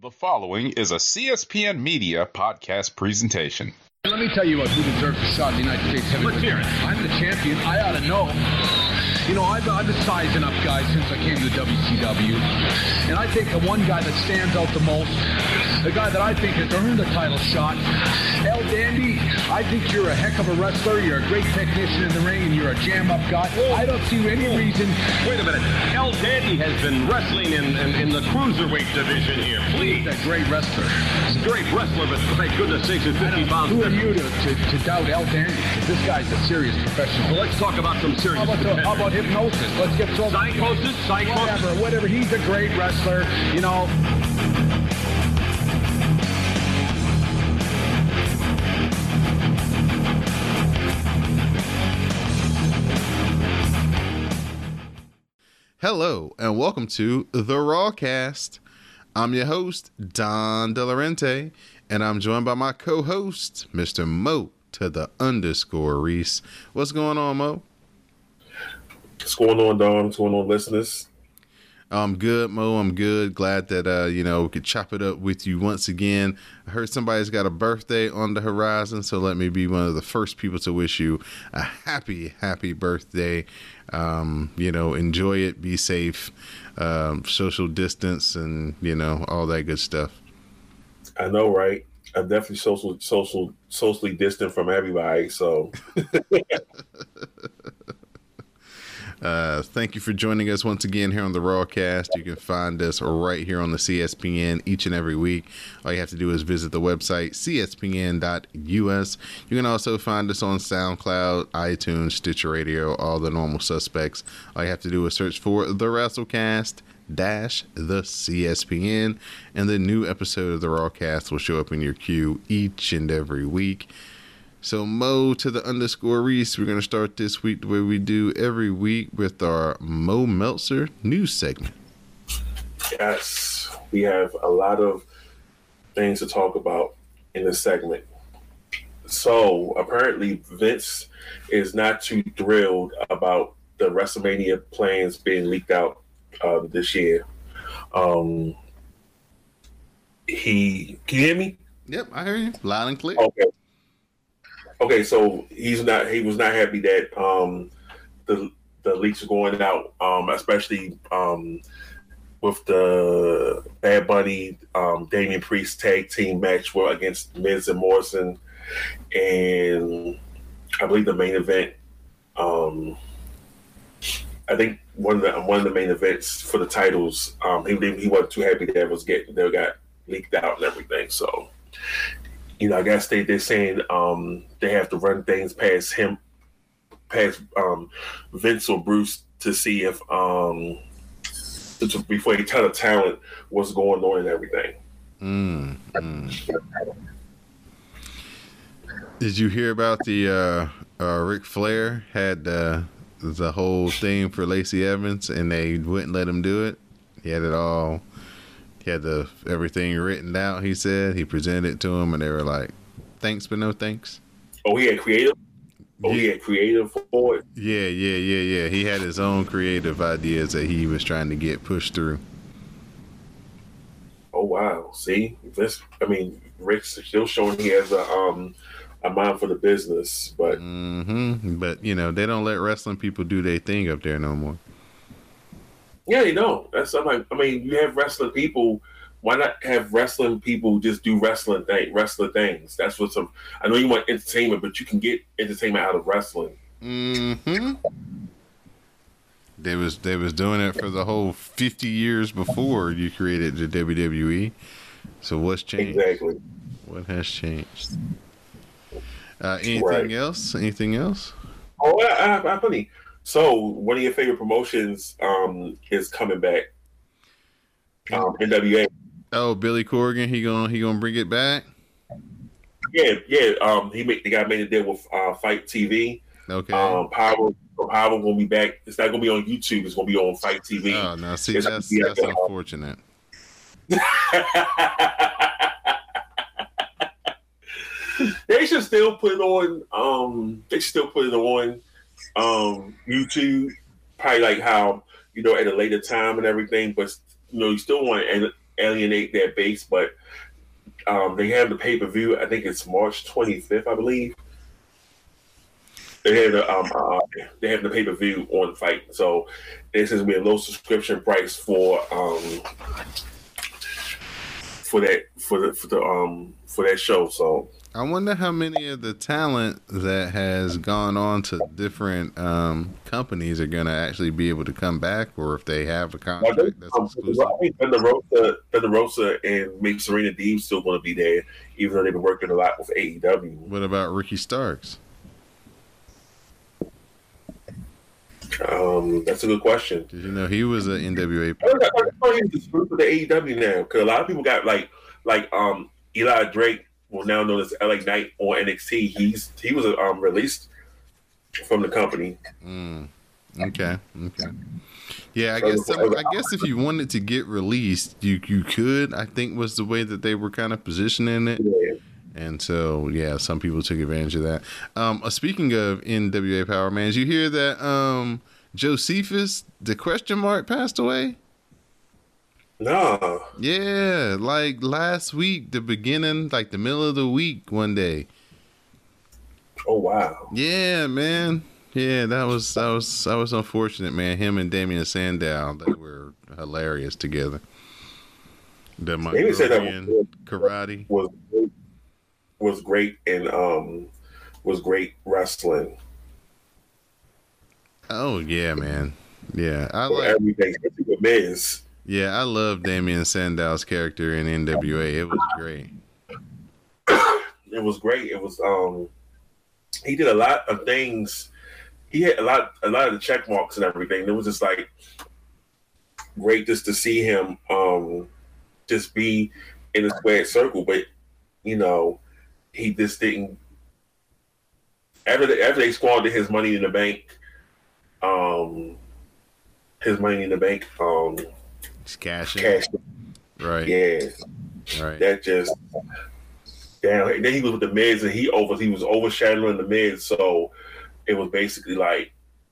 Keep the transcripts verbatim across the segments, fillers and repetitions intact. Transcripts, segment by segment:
The following is a C S P N Media podcast presentation. Let me tell you what, who deserves a shot in the United States heavyweight. Let's hear it. I'm the champion. I ought to know. You know, I've, I've been sizing up guys since I came to the W C W. And I think the one guy that stands out the most, the guy that I think has earned a title shot, El Dandy, I think you're a heck of a wrestler. You're a great technician in the ring, and you're a jam-up guy. I don't see any reason. Wait a minute. El Dandy has been wrestling in, in, in the cruiserweight division here. Please. He's a great wrestler. He's a great wrestler, but thank goodness sakes, he's fifty pounds. Who are you to, to, to doubt El Dandy? This guy's a serious professional. Well, let's talk about some serious How about, the, how about hypnosis? Let's get thrown. Psychosis? Psychosis? Whatever, whatever. He's a great wrestler, you know. Hello, and welcome to The Rawcast. I'm your host, Don DeLaurenti, and I'm joined by my co-host, Mister Mo to the underscore Reese. What's going on, Mo? What's going on, Don? What's going on, listeners? I'm good, Mo. I'm good. Glad that, uh, you know, we could chop it up with you once again. I heard somebody's got a birthday on the horizon, so let me be one of the first people to wish you a happy, happy birthday. Um, you know, enjoy it, be safe, um, social distance, and, you know, all that good stuff. I know, right? I'm definitely social, social, socially distant from everybody, so... Uh, thank you for joining us once again here on the Rawcast. You can find us right here on the C S P N each and every week. All you have to do is visit the website, C S P N dot U S. You can also find us on SoundCloud, iTunes, Stitcher Radio, all the normal suspects. All you have to do is search for the Wrestlecast dash the C S P N, and the new episode of the Rawcast will show up in your queue each and every week. So, Mo to the underscore Reese, we're going to start this week the way we do every week with our Mo Meltzer news segment. Yes, we have a lot of things to talk about in this segment. So, apparently, Vince is not too thrilled about the WrestleMania plans being leaked out uh, this year. Um, he, can you hear me? Yep, I hear you. Loud and clear. Okay. Okay, so he's not. He was not happy that um, the the leaks are going out, um, especially um, with the Bad Bunny, um, Damian Priest tag team match were against Miz and Morrison, and I believe the main event. Um, I think one of the one of the main events for the titles. Um, he he wasn't too happy that it was getting they got leaked out and everything. So. You know, I guess they, they're saying um, they have to run things past him, past um, Vince or Bruce to see if, um, to, before they tell the talent what's going on and everything. Mm, mm. Did you hear about the uh, uh, Ric Flair had uh, the whole thing for Lacey Evans and they wouldn't let him do it? He had it all. He had the everything written out, he said. He presented it to him, and they were like, thanks, but no thanks. Oh, he had creative? Oh, yeah. he had creative for it? Yeah, yeah, yeah, yeah. He had his own creative ideas that he was trying to get pushed through. Oh, wow. See? This, I mean, Rick's still showing he has a, um, a mind for the business, but... Mm-hmm. But, you know, they don't let wrestling people do their thing up there no more. Yeah, you know, that's I'm like. I mean, you have wrestling people. Why not have wrestling people just do wrestling thing, wrestler things? That's what some. I know you want entertainment, but you can get entertainment out of wrestling. Mm-hmm. They was they was doing it for the whole fifty years before you created the W W E. So what's changed? Exactly. What has changed? Uh, anything Right. else? Anything else? Oh, I, I, I have plenty. So, one of your favorite promotions um, is coming back. Um, N W A. Oh, Billy Corgan, he gonna he gonna bring it back? Yeah, yeah. Um, he made the guy made a deal with uh, Fight T V. Okay. Um, Power, Power gonna be back. It's not gonna be on YouTube. It's gonna be on Fight T V. Oh no, see It's that's gonna be that's like, uh, unfortunate. They should still put it on. Um, they should still put it on um, YouTube. Probably like how you know at a later time and everything. But you know, you still want to alienate their base, but um, they have the pay per view. I think it's March twenty-fifth, I believe. They have the um, uh, they have the pay per view on Fight, so this is gonna be a low subscription price for um for that for the for the um for that show. So I wonder how many of the talent that has gone on to different um, companies are going to actually be able to come back, or if they have a contract that's um, exclusive. I think Thunder Rosa, Thunder Rosa, and maybe Serena Deeb still going to be there, even though they've been working a lot with A E W. What about Ricky Starks? Um, that's a good question. Did you know he was an N W A? I thought he was exclusive to A E W now, because a lot of people got like like um Eli Drake. Well, now known as L A Knight on N X T, he's he was um, released from the company. Mm, okay, okay, yeah. I guess some, I guess if you wanted to get released, you you could. I think was the way that they were kind of positioning it, Yeah. and so yeah, some people took advantage of that. Um, uh, speaking of N W A Power, man, did you hear that um, Josephus, the question mark, passed away? No. Yeah, like last week, the beginning, like the middle of the week, one day. Oh wow. Yeah, man. Yeah, that was that was that was unfortunate, man. Him and Damian Sandow, they were hilarious together. The Damian Sandow Mongolian karate was was great and um was great wrestling. Oh yeah, man. Yeah, I For like everything, especially with Miz. Yeah, I love Damian Sandow's character in N W A. It was great. It was great. It was um he did a lot of things. He had a lot a lot of the check marks and everything. It was just like great just to see him um just be in a squared circle, but you know, he just didn't after they, after they squandered his money in the bank, um his money in the bank, um Just cashing. cash Right. yeah. Right. That just damn. And then he was with the Miz, and he over he was overshadowing the Miz, so it was basically like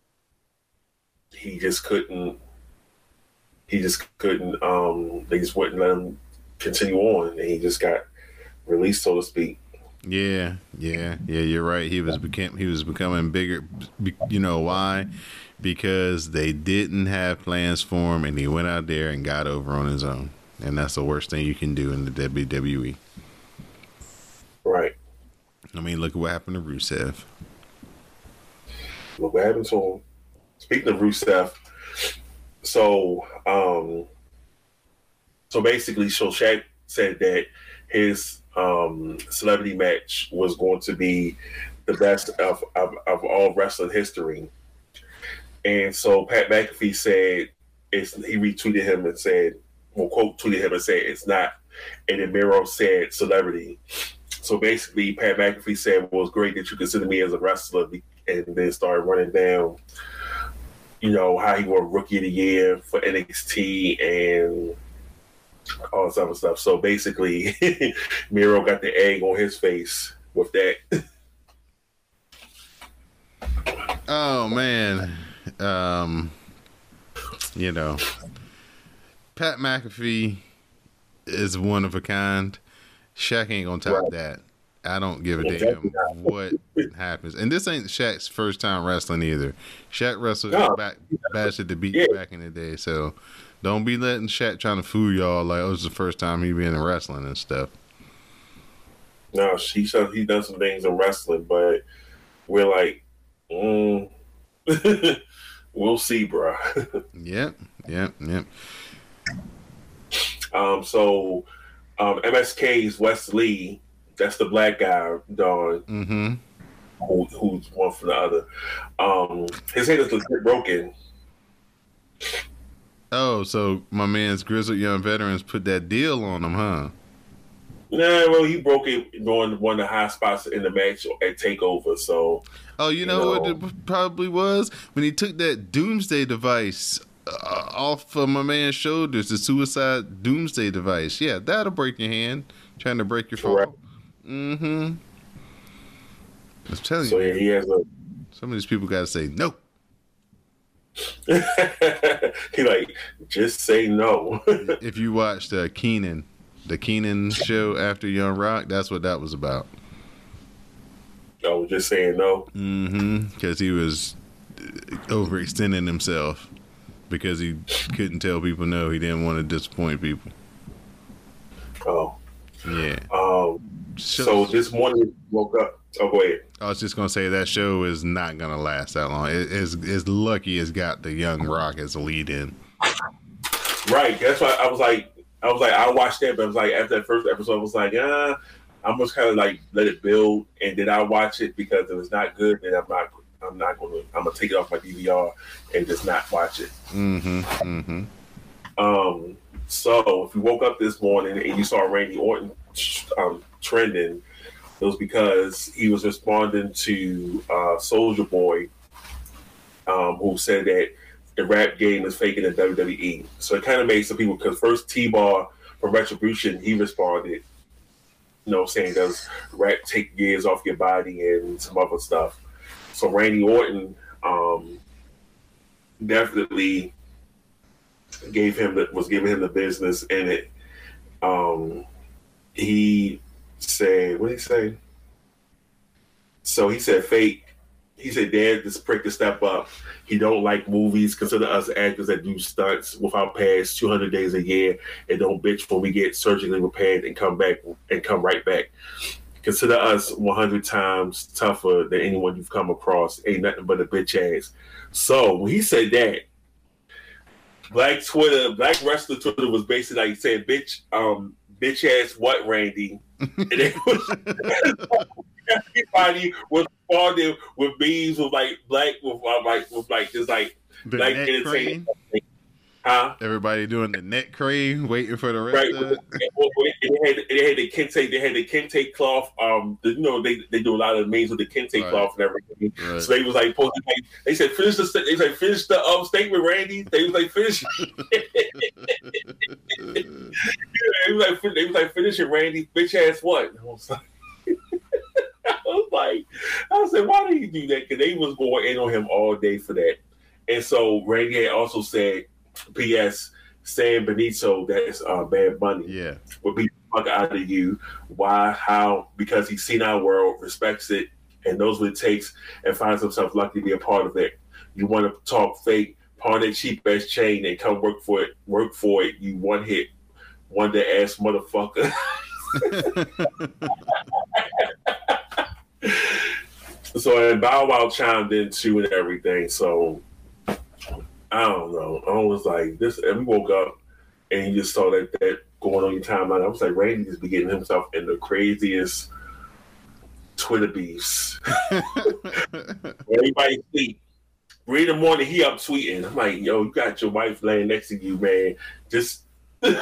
he just couldn't. He just couldn't. Um, they just wouldn't let him continue on, and he just got released, so to speak. Yeah, yeah, yeah. You're right. He was became he was becoming bigger. Be, you know why? Because they didn't have plans for him, and he went out there and got over on his own. And that's the worst thing you can do in the W W E. Right. I mean, look at what happened to Rusev. Look what happened to him. Speaking of Rusev, so um, so basically, so Shaq said that his um, celebrity match was going to be the best of, of, of all wrestling history. And so Pat McAfee said, it's, he retweeted him and said, well, quote tweeted him and said, it's not. And then Miro said, celebrity. So basically, Pat McAfee said, well, it's great that you consider me as a wrestler, and then started running down, you know, how he won Rookie of the Year for N X T and all this other stuff. So basically, Miro got the egg on his face with that. Oh man, um, you know, Pat McAfee is one of a kind. Shaq ain't gonna top Right. that. I don't give a Exactly. damn what happens. And this ain't Shaq's first time wrestling either. Shaq wrestled No. back Bash at the Beach Yeah. back in the day. So don't be letting Shaq trying to fool y'all like, oh, it's the first time he been in wrestling and stuff. No, he said he done some things in wrestling, but we're like, mm, we'll see, bro. Yep, yep, yep. um, so um, M S K's Wes Lee, that's the black guy, Don, Mm-hmm. who, who's one from the other. Um, his head is legit broken. Oh, so my man's Grizzled Young Veterans put that deal on him, huh? Nah, well, he broke it during one of the high spots in the match at Takeover. So, Oh, you know No. what it probably was? When he took that Doomsday device uh, off of my man's shoulders, the suicide Doomsday device. Yeah, that'll break your hand. Trying to break your Correct. fall. Mm-hmm. I'm telling so you, yeah, he has a some of these people got to say no. he like, just say no. If you watched uh, Keenan, the Keenan show after Young Rock, that's what that was about. Oh, just saying no. Mm-hmm. Because he was overextending himself because he couldn't tell people no. He didn't want to disappoint people. Oh. Yeah. Um. So, so this morning woke up. Oh, go ahead. I was just gonna say that show is not gonna last that long. It, it's, it's lucky it's got the Young Rock as a lead in. Right. That's why I was like, I was like, I watched that, but I was like, after that first episode, I was like, ah, I'm just kind of like let it build, and then I watch it because if it's not good, then I'm not, I'm not gonna, I'm gonna take it off my D V R and just not watch it. Mm-hmm. Mm-hmm. Um. So if you woke up this morning and you saw Randy Orton um, trending, it was because he was responding to uh, Soulja Boy, um, who said that the rap game is faking in W W E. So it kind of made some people, because first T-Bar from Retribution, he responded, you know, saying does rap take years off your body and some other stuff. So Randy Orton um, definitely gave him the, was giving him the business in it. Um, he said, what did he say? So he said, fake. He said, Dad, this prick to step up. He don't like movies. Consider us actors that do stunts without pads two hundred days a year and don't bitch when we get surgically repaired and come back and come right back. Consider us one hundred times tougher than anyone you've come across. Ain't nothing but a bitch ass. So when he said that, Black Twitter, Black Wrestler Twitter was basically like saying, bitch, um, bitch ass what, Randy? And it was everybody was responding with memes with like black with uh, like with like just like The black neck entertainment. crane. Huh? Everybody doing the neck crane, waiting for the rest Right. of it. They had, they had the kente, they had the kente cloth. Um, the, you know they, they do a lot of memes with the kente Right. cloth and everything. Right. So they was like posting. Like, they said finish the. They said finish the um, statement, Randy. They was like finish. They was like they was like finish it, Randy. Bitch ass what? I was like, I was like, I said, why do you do that? Because they was going in on him all day for that. And so Randy had also said, P S San Benito, that's uh, Bad Bunny, Yeah. would beat the fuck out of you. Why? How? Because he's seen our world, respects it, and knows what it takes, and finds himself lucky to be a part of it. You want to talk fake, pawn that cheap ass chain, and come work for it. Work for it. You one hit, wonder ass motherfucker. So and Bow Wow chimed in too and everything. So I don't know. I was like this, and we woke up and you just saw that that going on your timeline. I was like, Randy just be getting himself in the craziest Twitter beefs. Everybody sleep. Three in the morning, he up tweeting. I'm like, yo, you got your wife laying next to you, man. Just. But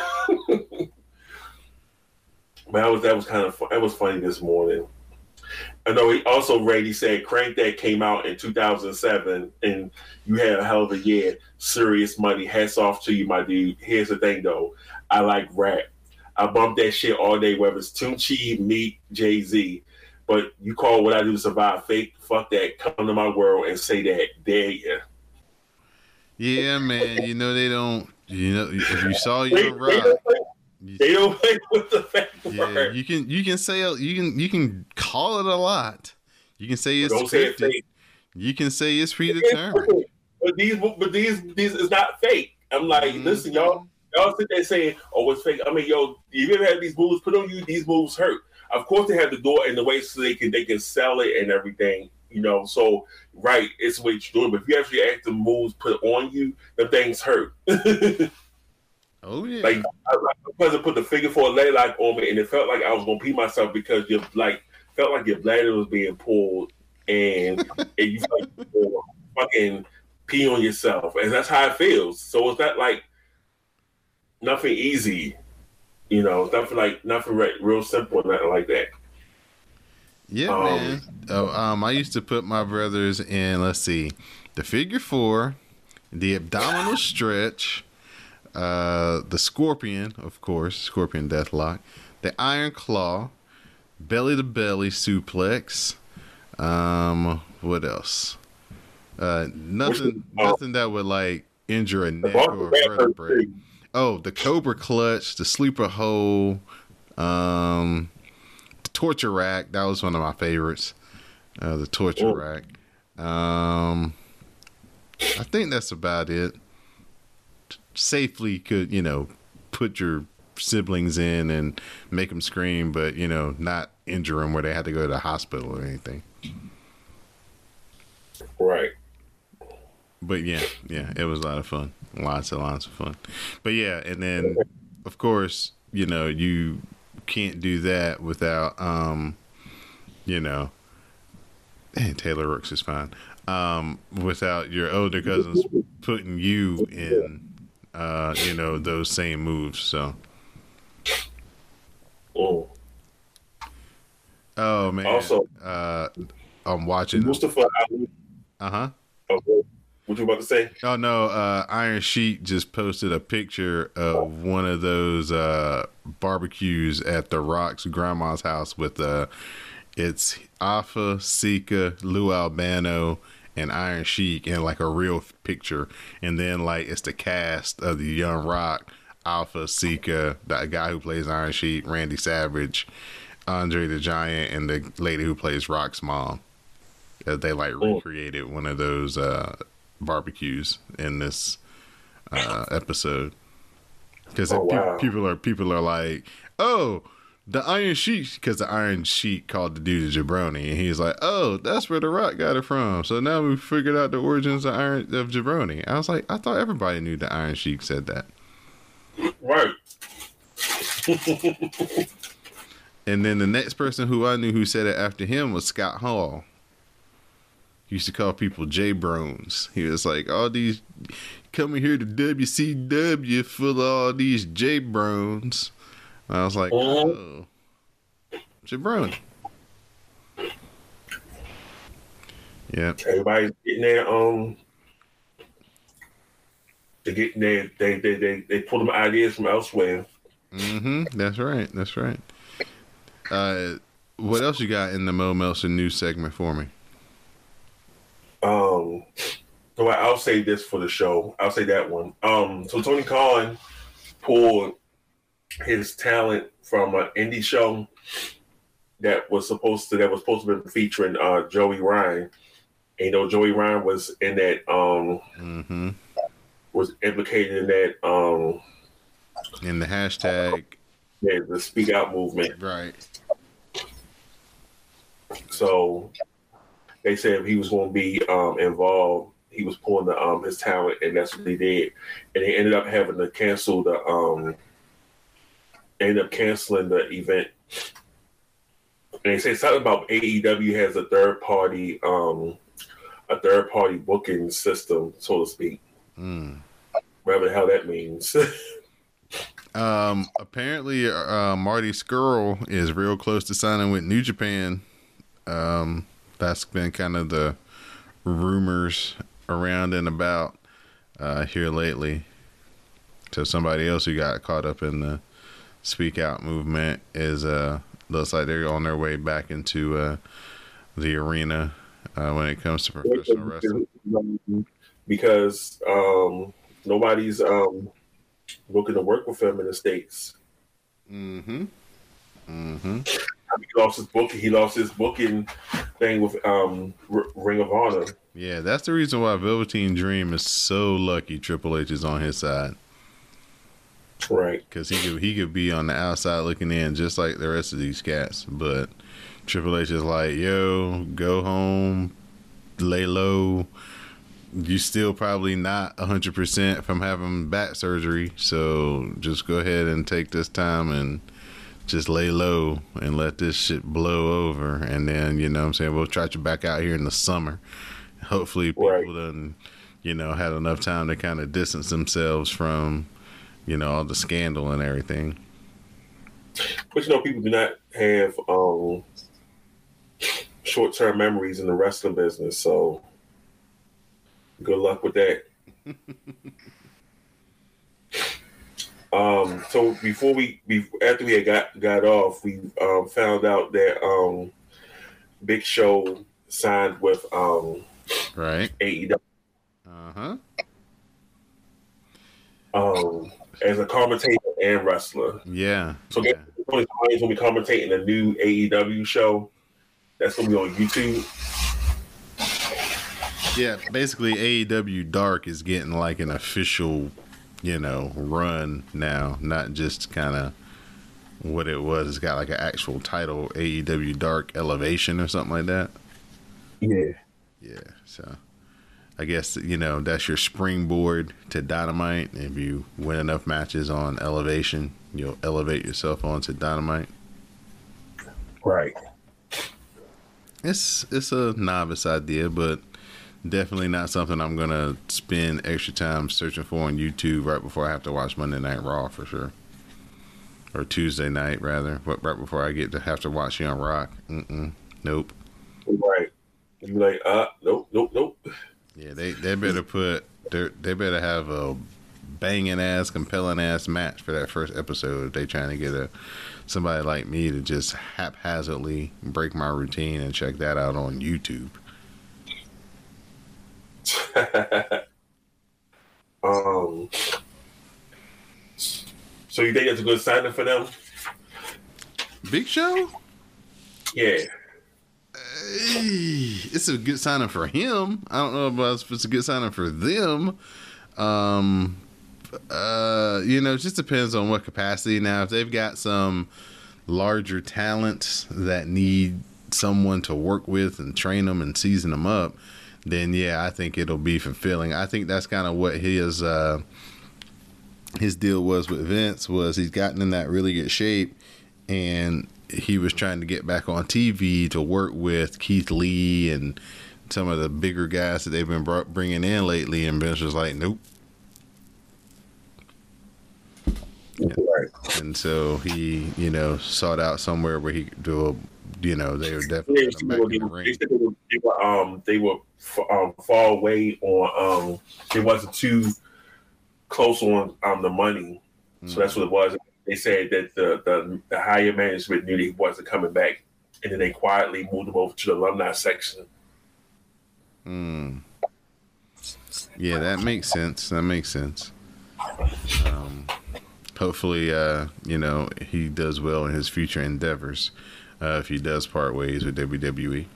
that was that was kind of fun. That was funny this morning. I know he also Randy said Crank That came out in two thousand seven and you had a hell of a year. Serious money. Hats off to you, my dude. Here's the thing though. I like rap. I bump that shit all day, whether it's Tunchi, Meek, Jay-Z. But you call what I do to survive fake, fuck that. Come to my world and say that. There you. Yeah, man. You know they don't. You know if you saw your rock. They don't play with the fact Yeah, word. you can you can say you can you can call it a lot. You can say it's Don't say it's scripted. fake. You can say it's predetermined. But these, but these, these is not fake. I'm like, Mhm. listen, y'all, y'all sit there saying, "Oh, it's fake." I mean, yo, you ever had these moves put on you? These moves hurt. Of course, they have the door in the way so they can they can sell it and everything. You know, so right, it's what you're doing. But if you actually have the moves put on you, the things hurt. Oh yeah. Like I, my cousin put the figure four leg lock on me, and it felt like I was gonna pee myself because you like felt like your bladder was being pulled, and, and you felt like you were fucking pee on yourself, and that's how it feels. So it's not like nothing easy, you know, nothing like nothing right, real simple, nothing like that. Yeah, Um, man. Oh, um, I used to put my brothers in. Let's see, the figure four, the abdominal stretch, uh, the scorpion, of course, scorpion deathlock, the iron claw, belly to belly suplex. Um, what else? Uh, nothing, uh, nothing that would like injure a neck or a vertebrae. Oh, the Cobra Clutch, the Sleeper Hole, um, the Torture Rack. That was one of my favorites. Uh, the Torture Ooh. Rack. Um, I think that's about it. Safely could, you know, put your siblings in and make them scream, but, you know, not injure them where they had to go to the hospital or anything. Right. But yeah, yeah, it was a lot of fun. Lots and lots of fun. But yeah, and then, of course, you know, you can't do that without, um, you know, and Taylor Rooks is fine. Um, without your older cousins putting you in, uh, you know, those same moves. So. Oh. Oh man. Also, uh, I'm watching. Mustafa Ali. Uh huh. Okay. What you about to say? Oh no, uh, Iron Sheik just posted a picture of one of those uh, barbecues at The Rock's grandma's house with uh, it's Alpha, Sika, Lou Albano, and Iron Sheik in like a real picture, and then like it's the cast of the Young Rock, Alpha, Sika, the guy who plays Iron Sheik, Randy Savage, Andre the Giant, and the lady who plays Rock's mom. Uh, they like recreated one of those uh, barbecues in this uh, episode because oh, pe- wow. people are people are like, oh, the Iron Sheik, because the Iron Sheik called the dude a jabroni, and he's like, oh, that's where The Rock got it from. So now we figured out the origins of Iron of jabroni. I was like, I thought everybody knew the Iron Sheik said that. Right. And then the next person who I knew who said it after him was Scott Hall. He used to call people J-Brones. He was like, all these coming here to W C W full of all these J-Brones. And I was like, oh, jabroni. Yeah. Everybody's getting their um. They get their they they they they pull them ideas from elsewhere. Mm-hmm. That's right. That's right. Uh, what else you got in the Mo Melson news segment for me? Um, so I'll say this for the show. I'll say that one. Um, so Tony Khan pulled his talent from an indie show that was supposed to that was supposed to be featuring uh, Joey Ryan. And, you know, Joey Ryan was in that um mm-hmm. was implicated in that um in the hashtag yeah, the Speak Out movement. Right. So they said he was going to be um, involved. He was pulling the, um, his talent, and that's what they did. And they ended up having to cancel the. Um, ended up canceling the event. And they say something about A E W has a third party, um, a third party booking system, so to speak. Mm. Whatever the hell that means. um. Apparently, uh, Marty Scurll is real close to signing with New Japan. Um. That's been kind of the rumors around and about uh, here lately. So somebody else who got caught up in the Speak Out movement is uh, looks like they're on their way back into uh, the arena uh, when it comes to professional wrestling. Because um, nobody's um, looking to work with him in the States. Mm-hmm. Mm-hmm. He lost his booking. He lost his booking thing with um, R- Ring of Honor. Yeah, that's the reason why Velveteen Dream is so lucky Triple H is on his side. Right. Because he could he could be on the outside looking in just like the rest of these cats, but Triple H is like, yo, go home, lay low. You still probably not one hundred percent from having back surgery, so just go ahead and take this time and just lay low and let this shit blow over, and then, you know what I'm saying, we'll try you back out here in the summer. Hopefully people right. done, you know, had enough time to kind of distance themselves from, you know, all the scandal and everything. But, you know, people do not have um, short-term memories in the wrestling business, so good luck with that. Um, so before we, we after we had got, got off, we um, found out that um, Big Show signed with um, Right. A E W. Uh-huh. Um, as a commentator and wrestler. Yeah. So yeah. when we commentating a new A E W show, that's gonna be on YouTube. Yeah, basically A E W Dark is getting like an official, you know, run now, not just kind of what it was. It's got like an actual title, A E W Dark Elevation or something like that. Yeah. Yeah, so I guess, you know, that's your springboard to Dynamite. If you win enough matches on Elevation, you'll elevate yourself onto Dynamite. Right. It's it's a novice idea, but definitely not something I'm going to spend extra time searching for on YouTube right before I have to watch Monday Night Raw for sure. Or Tuesday night, rather. But right before I get to have to watch Young Rock. Mm-mm. Nope. Right. You like, uh, nope, nope, nope. Yeah, they, they better put, they better have a banging ass, compelling ass match for that first episode if they trying to get a somebody like me to just haphazardly break my routine and check that out on YouTube. um. So you think it's a good signing for them? Big Show? Yeah. It's a good signing for him. I don't know about if it's a good signing for them. Um, uh, you know, it just depends on what capacity. Now, if they've got some larger talents that need someone to work with and train them and season them up, then yeah, I think it'll be fulfilling. I think that's kind of what his uh, his deal was with Vince. Was he's gotten in that really good shape, and he was trying to get back on T V to work with Keith Lee and some of the bigger guys that they've been brought, bringing in lately. And Vince was like, nope. Right. And so he, you know, sought out somewhere where he could do a, you know, they were definitely Yeah, back they, in the were, ring. they, were, they were, um, they were um, far away on, um, it wasn't too close on um, the money. So mm-hmm. that's what it was. They said that the, the the higher management knew that he wasn't coming back, and then they quietly moved him over to the alumni section. Hmm. Yeah, that makes sense. That makes sense. Um, hopefully, uh, you know, he does well in his future endeavors. Uh, if he does part ways with W W E.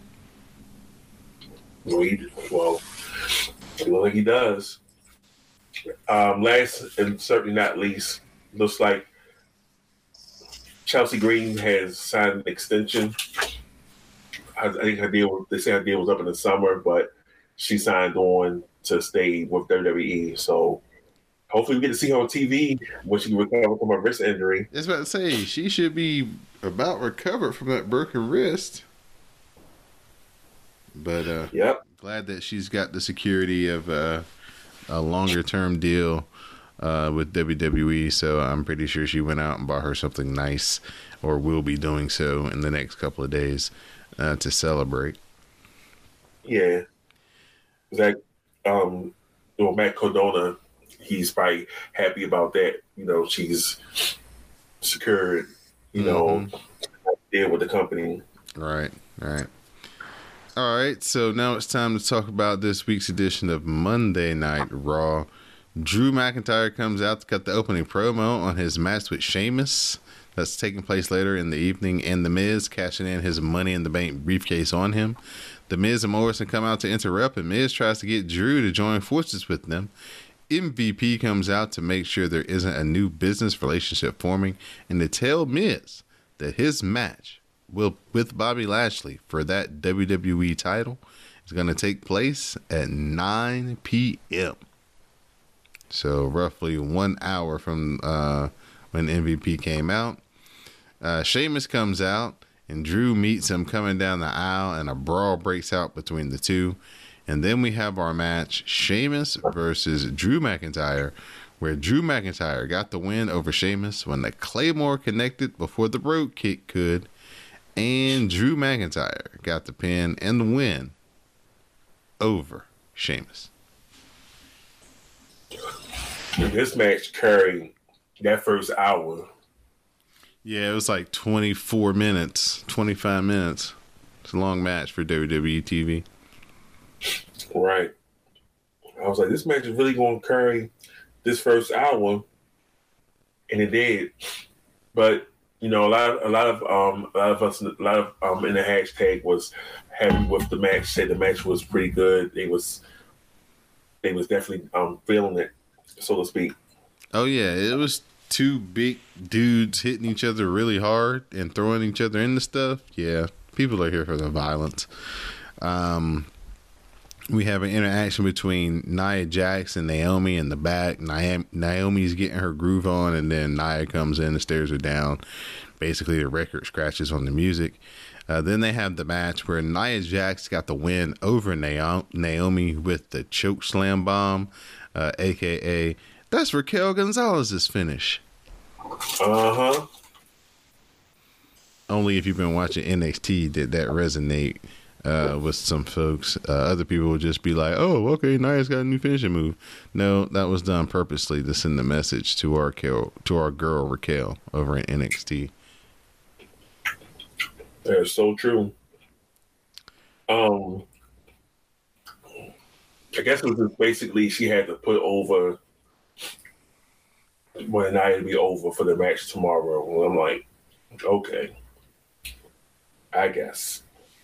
Well, he, well, it looks like he does. Um, last and certainly not least, looks like Chelsea Green has signed an extension. I, I think her deal, they say her deal was up in the summer, but she signed on to stay with W W E. So hopefully we get to see her on T V when she recovers from her wrist injury. I was about to say, she should be about recovered from that broken wrist. But uh, yep. glad that she's got the security of uh, a longer term deal uh, with W W E. So I'm pretty sure she went out and bought her something nice, or will be doing so in the next couple of days uh, to celebrate. Yeah. That, um, well, Matt Cardona, he's probably happy about that. You know, she's secured, you mm-hmm. know, deal with the company. Right, right. All right, so now it's time to talk about this week's edition of Monday Night Raw. Drew McIntyre comes out to cut the opening promo on his match with Sheamus. That's taking place later in the evening, and The Miz cashing in his Money in the Bank briefcase on him. The Miz and Morrison come out to interrupt, and Miz tries to get Drew to join forces with them. M V P comes out to make sure there isn't a new business relationship forming, and to tell Miz that his match will with Bobby Lashley for that W W E title is going to take place at nine p.m. So roughly one hour from uh, when M V P came out. Uh, Sheamus comes out, and Drew meets him coming down the aisle, and a brawl breaks out between the two. And then we have our match, Sheamus versus Drew McIntyre, where Drew McIntyre got the win over Sheamus when the Claymore connected before the Road Kick could. And Drew McIntyre got the pin and the win over Sheamus. This match carried that first hour. Yeah, it was like twenty-four minutes, twenty-five minutes. It's a long match for W W E T V. Right. I was like, this match is really going to carry this first hour, and it did. But you know, a lot, of, a lot of, um, a lot of us, a lot of um, in the hashtag was happy with the match. Said the match was pretty good. They was, they was definitely um feeling it, so to speak. Oh yeah, it was two big dudes hitting each other really hard and throwing each other into stuff. Yeah, people are here for the violence. Um. We have an interaction between Nia Jax and Naomi in the back. Naomi's getting her groove on, and then Nia comes in, the stairs are down. Basically, the record scratches on the music. Uh, then they have the match where Nia Jax got the win over Naomi with the choke slam bomb, uh, a k a that's Raquel Gonzalez's finish. Uh-huh. Only if you've been watching N X T did that resonate. Uh, with some folks, uh, other people will just be like, "Oh, okay, Nia's got a new finishing move." No, that was done purposely to send the message to our Raquel, to our girl Raquel over in N X T. That's so true. Um, I guess it was just basically she had to put over when Nia to be over for the match tomorrow. And I'm like, okay, I guess.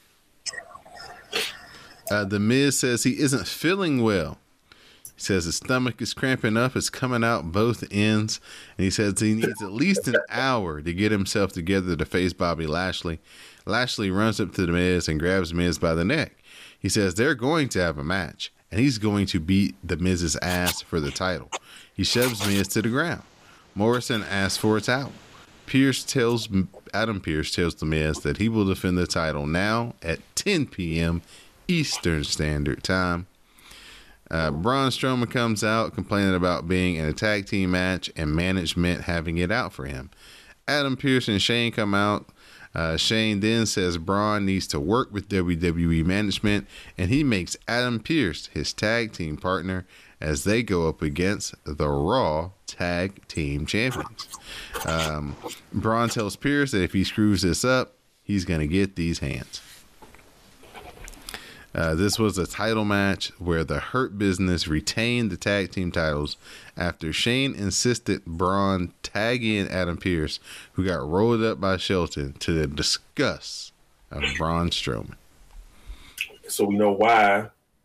Uh, the Miz says he isn't feeling well. He says his stomach is cramping up. It's coming out both ends. And he says he needs at least an hour to get himself together to face Bobby Lashley. Lashley runs up to the Miz and grabs Miz by the neck. He says they're going to have a match, and he's going to beat the Miz's ass for the title. He shoves Miz to the ground. Morrison asks for a towel. Pierce tells Adam Pierce tells the Miz that he will defend the title now at ten p.m. Eastern Standard Time. Uh, Braun Strowman comes out complaining about being in a tag team match and management having it out for him. Adam Pierce and Shane come out. Uh, Shane then says Braun needs to work with W W E management, and he makes Adam Pierce his tag team partner as they go up against the Raw Tag Team Champions. Um, Braun tells Pierce that if he screws this up, he's going to get these hands. Uh, this was a title match where the Hurt Business retained the tag team titles after Shane insisted Braun tag in Adam Pierce, who got rolled up by Shelton, to the disgust of Braun Strowman. So we know why.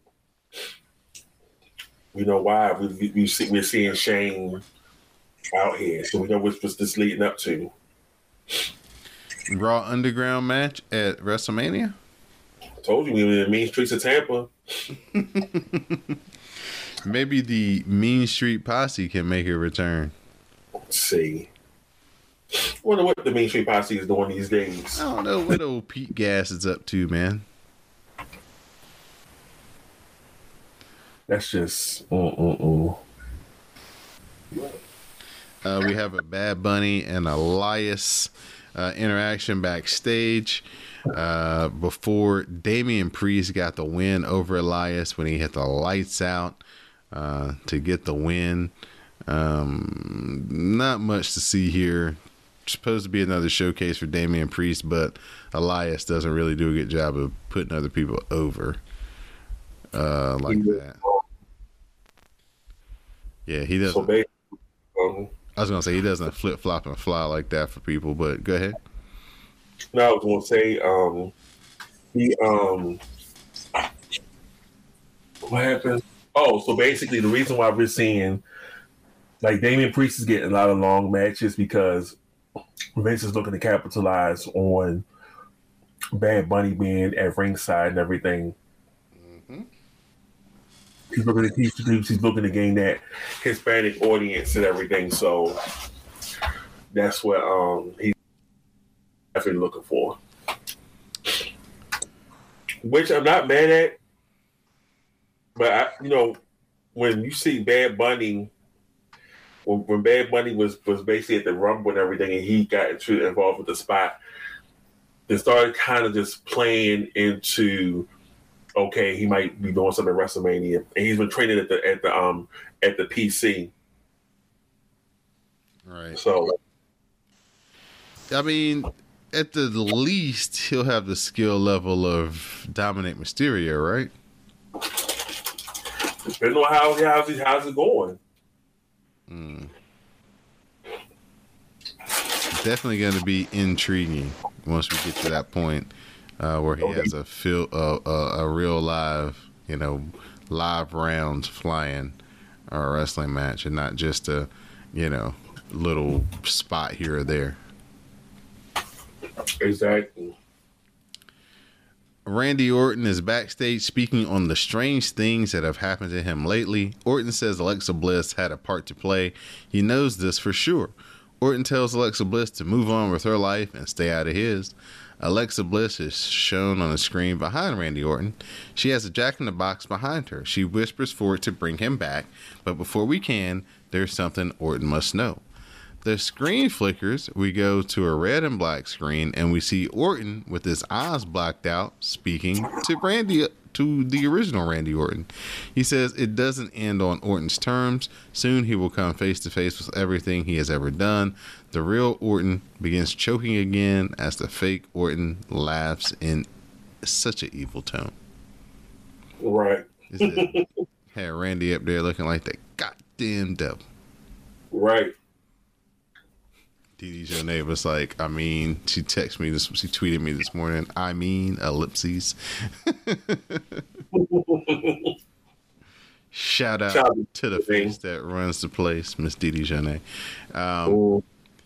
We know why we, we, we see, we're seeing Shane out here. So we know what was this leading up to. Raw Underground match at WrestleMania? Told you we were in the mean streets of Tampa. Maybe the Mean Street Posse can make a return. Let's see. I wonder what the Mean Street Posse is doing these days. I don't know what old Pete Gas is up to, man. That's just mm-mm-mm. Uh, we have a Bad Bunny and Elias uh, interaction backstage. Uh, before Damian Priest got the win over Elias when he hit the lights out uh, to get the win. Um, not much to see here. Supposed to be another showcase for Damian Priest, but Elias doesn't really do a good job of putting other people over uh, like that. Yeah, he doesn't. So basically, um, I was gonna say he doesn't flip flop and fly like that for people, but go ahead. No, I was going to say, um, he, um, what happened? Oh, so basically the reason why we're seeing, like, Damian Priest is getting a lot of long matches because Vince is looking to capitalize on Bad Bunny being at ringside and everything. Mm-hmm. He's looking to teach he's looking to gain that Hispanic audience and everything. So that's what um he's definitely looking for. Which I'm not mad at. But I, you know, when you see Bad Bunny, when, when Bad Bunny was was basically at the Rumble and everything, and he got into involved with the spot, they started kind of just playing into, okay, he might be doing something at WrestleMania, and he's been training at the at the um at the P C. Right. So, I mean, at the least, he'll have the skill level of Dominic Mysterio, right? Depending on how how's it, how's it going. Mm. Definitely going to be intriguing once we get to that point uh, where he okay. has a feel uh, uh, a real live, you know, live rounds flying or a wrestling match, and not just a, you know, little spot here or there. Exactly. Randy Orton is backstage speaking on the strange things that have happened to him lately. Orton says Alexa Bliss had a part to play. He knows this for sure. Orton tells Alexa Bliss to move on with her life and stay out of his. Alexa Bliss is shown on the screen behind Randy Orton. She has a jack-in-the-box behind her. She whispers for it to bring him back, but before we can, there's something Orton must know. The screen flickers. We go to a red and black screen, and we see Orton with his eyes blacked out speaking to Randy, to the original Randy Orton. He says it doesn't end on Orton's terms. Soon he will come face to face with everything he has ever done. The real Orton begins choking again as the fake Orton laughs in such an evil tone. Right. Had Randy up there looking like the goddamn devil. Right. Dee Dee Jonay was like, I mean, she texted me this, she tweeted me this morning, I mean, ellipses. Shout out Shout to the face that runs the place, Miss Dee Dee Jonay. Um,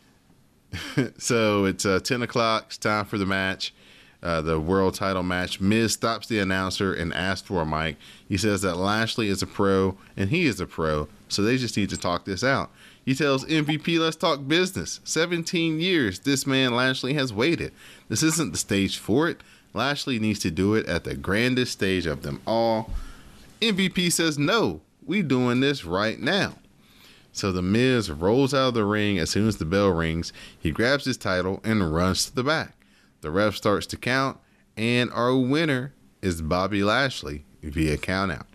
so it's uh, ten o'clock, it's time for the match, uh, the world title match. Miz stops the announcer and asks for a mic. He says that Lashley is a pro and he is a pro, so they just need to talk this out. He tells M V P, let's talk business. seventeen years this man Lashley has waited. This isn't the stage for it. Lashley needs to do it at the grandest stage of them all. M V P says, no, we doing this right now. So the Miz rolls out of the ring as soon as the bell rings. He grabs his title and runs to the back. The ref starts to count, and our winner is Bobby Lashley via count out.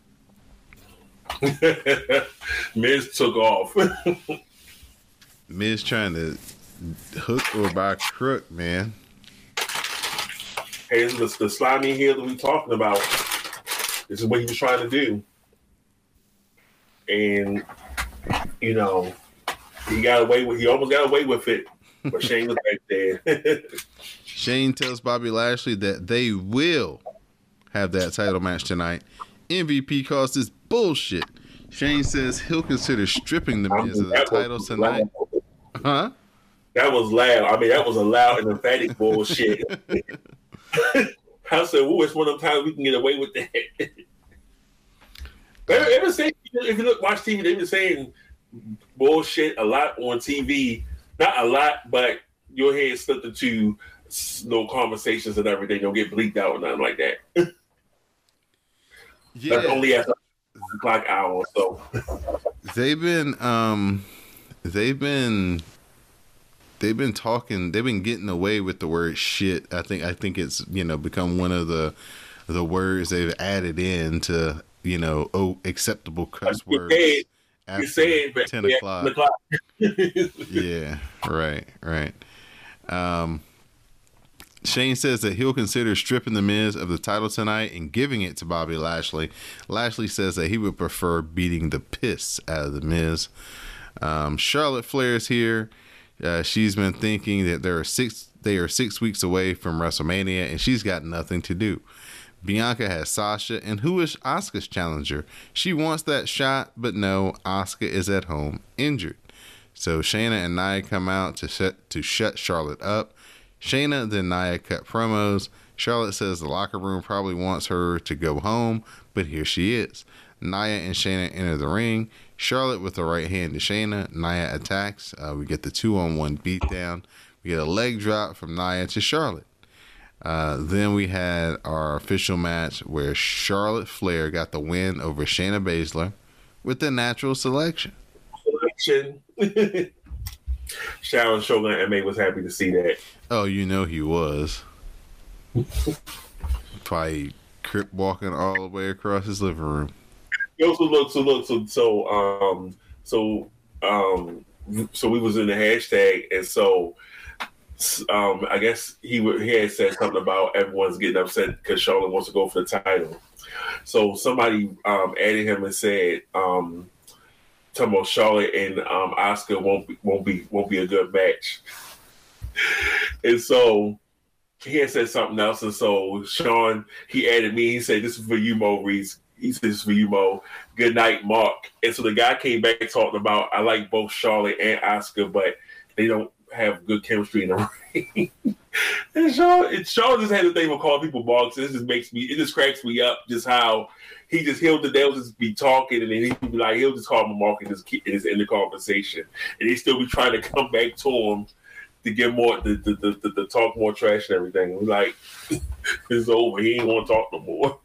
Miz took off. Miz trying to hook or by crook, man. Hey, this is the, the slimy heel that we talking about. This is what he was trying to do. And, you know, he got away with, he almost got away with it. But Shane was right there. Shane tells Bobby Lashley that they will have that title match tonight. M V P calls this bullshit. Shane says he'll consider stripping the Miz of the title tonight. Huh? That was loud. I mean, that was a loud and emphatic bullshit. I said, well, it's one of the times we can get away with that. They ever say, if you look, watch T V, they've been saying bullshit a lot on T V. Not a lot, but your head slipped into no conversations and everything. You'll get bleeped out or nothing like that. Yeah. That's only at the clock hour. So they've been, um, they've been, they've been talking. They've been getting away with the word shit. I think. I think it's you know become one of the the words they've added in to you know oh acceptable cuss words. Saying, after saying, ten o'clock. o'clock. Yeah. Right. Right. Um. Shane says that he'll consider stripping the Miz of the title tonight and giving it to Bobby Lashley. Lashley says that he would prefer beating the piss out of the Miz. Um, Charlotte Flair is here. Uh, she's been thinking that there are six. They are six weeks away from WrestleMania, and she's got nothing to do. Bianca has Sasha, and who is Asuka's challenger? She wants that shot, but no, Asuka is at home injured. So Shayna and Nia come out to shut to shut Charlotte up. Shayna then Nia cut promos. Charlotte says the locker room probably wants her to go home, but here she is. Nia and Shayna enter the ring. Charlotte with the right hand to Shayna. Nia attacks. Uh, we get the two-on-one beatdown. We get a leg drop from Nia to Charlotte. Uh, then we had our official match where Charlotte Flair got the win over Shayna Baszler with the natural selection. Selection. Sharon Shogun M A was happy to see that. Oh, you know he was. Probably crip walking all the way across his living room. Yo, so look, so look, so so um, so um, so we was in the hashtag, and so um, I guess he he had said something about everyone's getting upset because Charlotte wants to go for the title, So somebody um, added him and said, um, talking about Charlotte and um, Asuka won't be, won't be won't be a good match. And so he had said something else, and so Sean, he added me. He said, "This is for you, Mo Reese." He said, "This is for you, Mo. Good night, Mark." And so the guy came back and talked about, I like both Charlotte and Asuka, but they don't have good chemistry in the ring. And Sean, and Sean just had the thing of calling people Marks. This just makes me, it just cracks me up just how he just, he'll, they'll just be talking, and then he'll be like, he'll just call him a Mark and just, keep, and just end the conversation. And they still be trying to come back to him to get more, to, to, to, to, to talk more trash and everything. I'm like, it's over. He ain't want to talk no more.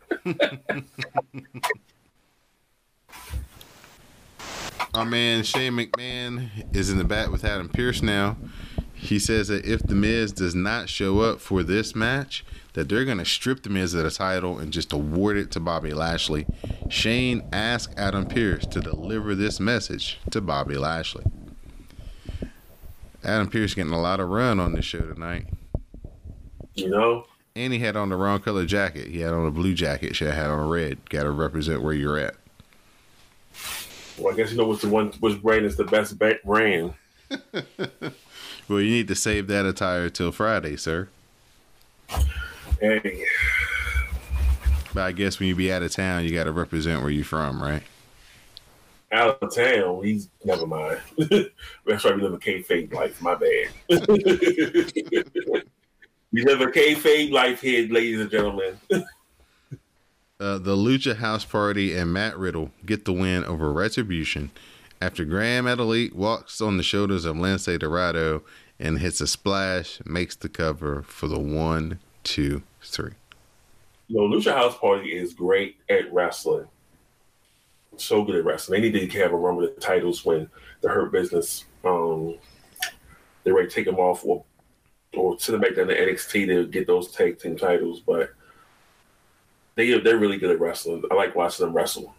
Our man Shane McMahon is in the back with Adam Pearce now. He says that if The Miz does not show up for this match, that they're going to strip The Miz of the title and just award it to Bobby Lashley. Shane asked Adam Pearce to deliver this message to Bobby Lashley. Adam Pearce getting a lot of run on this show tonight. You know? And he had on the wrong color jacket. He had on a blue jacket. Should have had on a red. Got to represent where you're at. Well, I guess you know which the one, which brand is the best brand. Well, you need to save that attire till Friday, sir. Hey. But I guess when you be out of town, you got to represent where you're from, right? Out of town, he's never mind. That's why we live a kayfabe life. My bad. We live a kayfabe life here, ladies and gentlemen. Uh, the Lucha House Party and Matt Riddle get the win over Retribution after Gran Metalik walks on the shoulders of Lince Dorado and hits a splash, makes the cover for the one, two, three. You know, Lucha House Party is great at wrestling. So good at wrestling. They need to have a run with the titles when the Hurt Business, um, they're ready to take them off or, or send them back down to N X T to get those tag team titles, but They, they're really good at wrestling. I like watching them wrestle.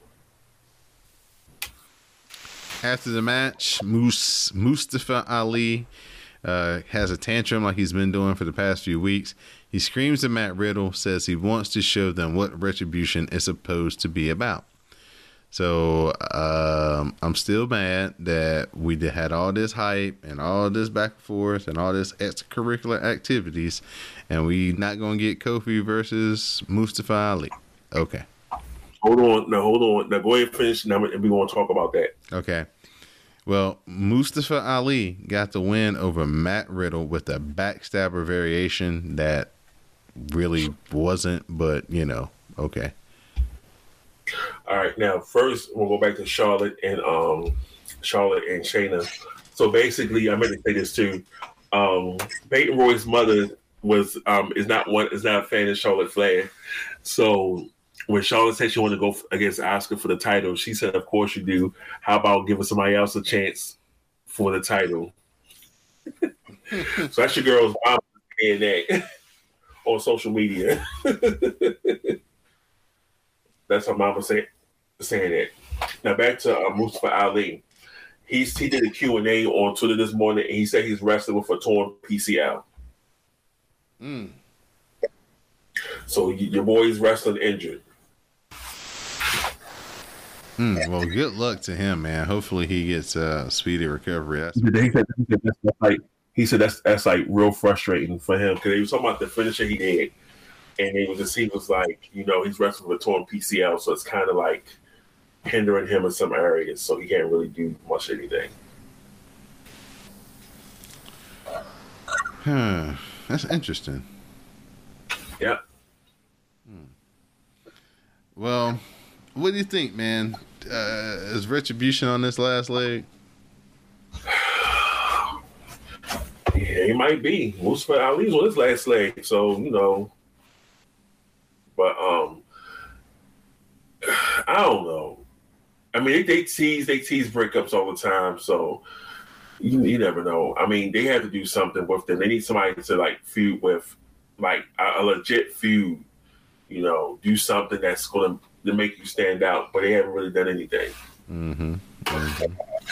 After the match, Moose, Mustafa Ali uh, has a tantrum like he's been doing for the past few weeks. He screams at Matt Riddle, says he wants to show them what Retribution is supposed to be about. So um, I'm still mad that we had all this hype and all this back and forth and all this extracurricular activities, and we not going to get Kofi versus Mustafa Ali. Okay. Hold on. No, hold on. Now go ahead and finish, and we're going to talk about that. Okay. Well, Mustafa Ali got the win over Matt Riddle with a backstabber variation that really wasn't, but, you know, okay. All right, now first we'll go back to Charlotte and um, Charlotte and Shayna. So basically, I meant to say this too. Um, Peyton Roy's mother was um, is not one is not a fan of Charlotte Flair. So when Charlotte said she wanted to go against Asuka for the title, she said, "Of course you do. How about giving somebody else a chance for the title?" So that's your girl's mom saying that on social media. That's her mama say, saying that. Now back to uh, Mustafa Ali. He's he did a Q and A on Twitter this morning, and he said he's wrestling with a torn P C L. Mm. So y- your boy's wrestling injured. Mm, well, good luck to him, man. Hopefully he gets a uh, speedy recovery. That's- He said, he said that's, that's like he said that's that's like real frustrating for him because he was talking about the finisher he did. And it was just, he was like, you know, he's wrestling with a torn P C L, so it's kind of like hindering him in some areas, so he can't really do much anything. Huh. That's interesting. Yeah. Hmm. Well, what do you think, man? Uh, is Retribution on this last leg? Yeah, he might be. Mustafa Ali's on his last leg, so, you know. But um, I don't know. I mean, they, they tease, they tease breakups all the time, so you, you never know. I mean, they have to do something with them. They need somebody to like feud with, like a, a legit feud. You know, do something that's going to make you stand out. But they haven't really done anything. Mm-hmm. Mm-hmm.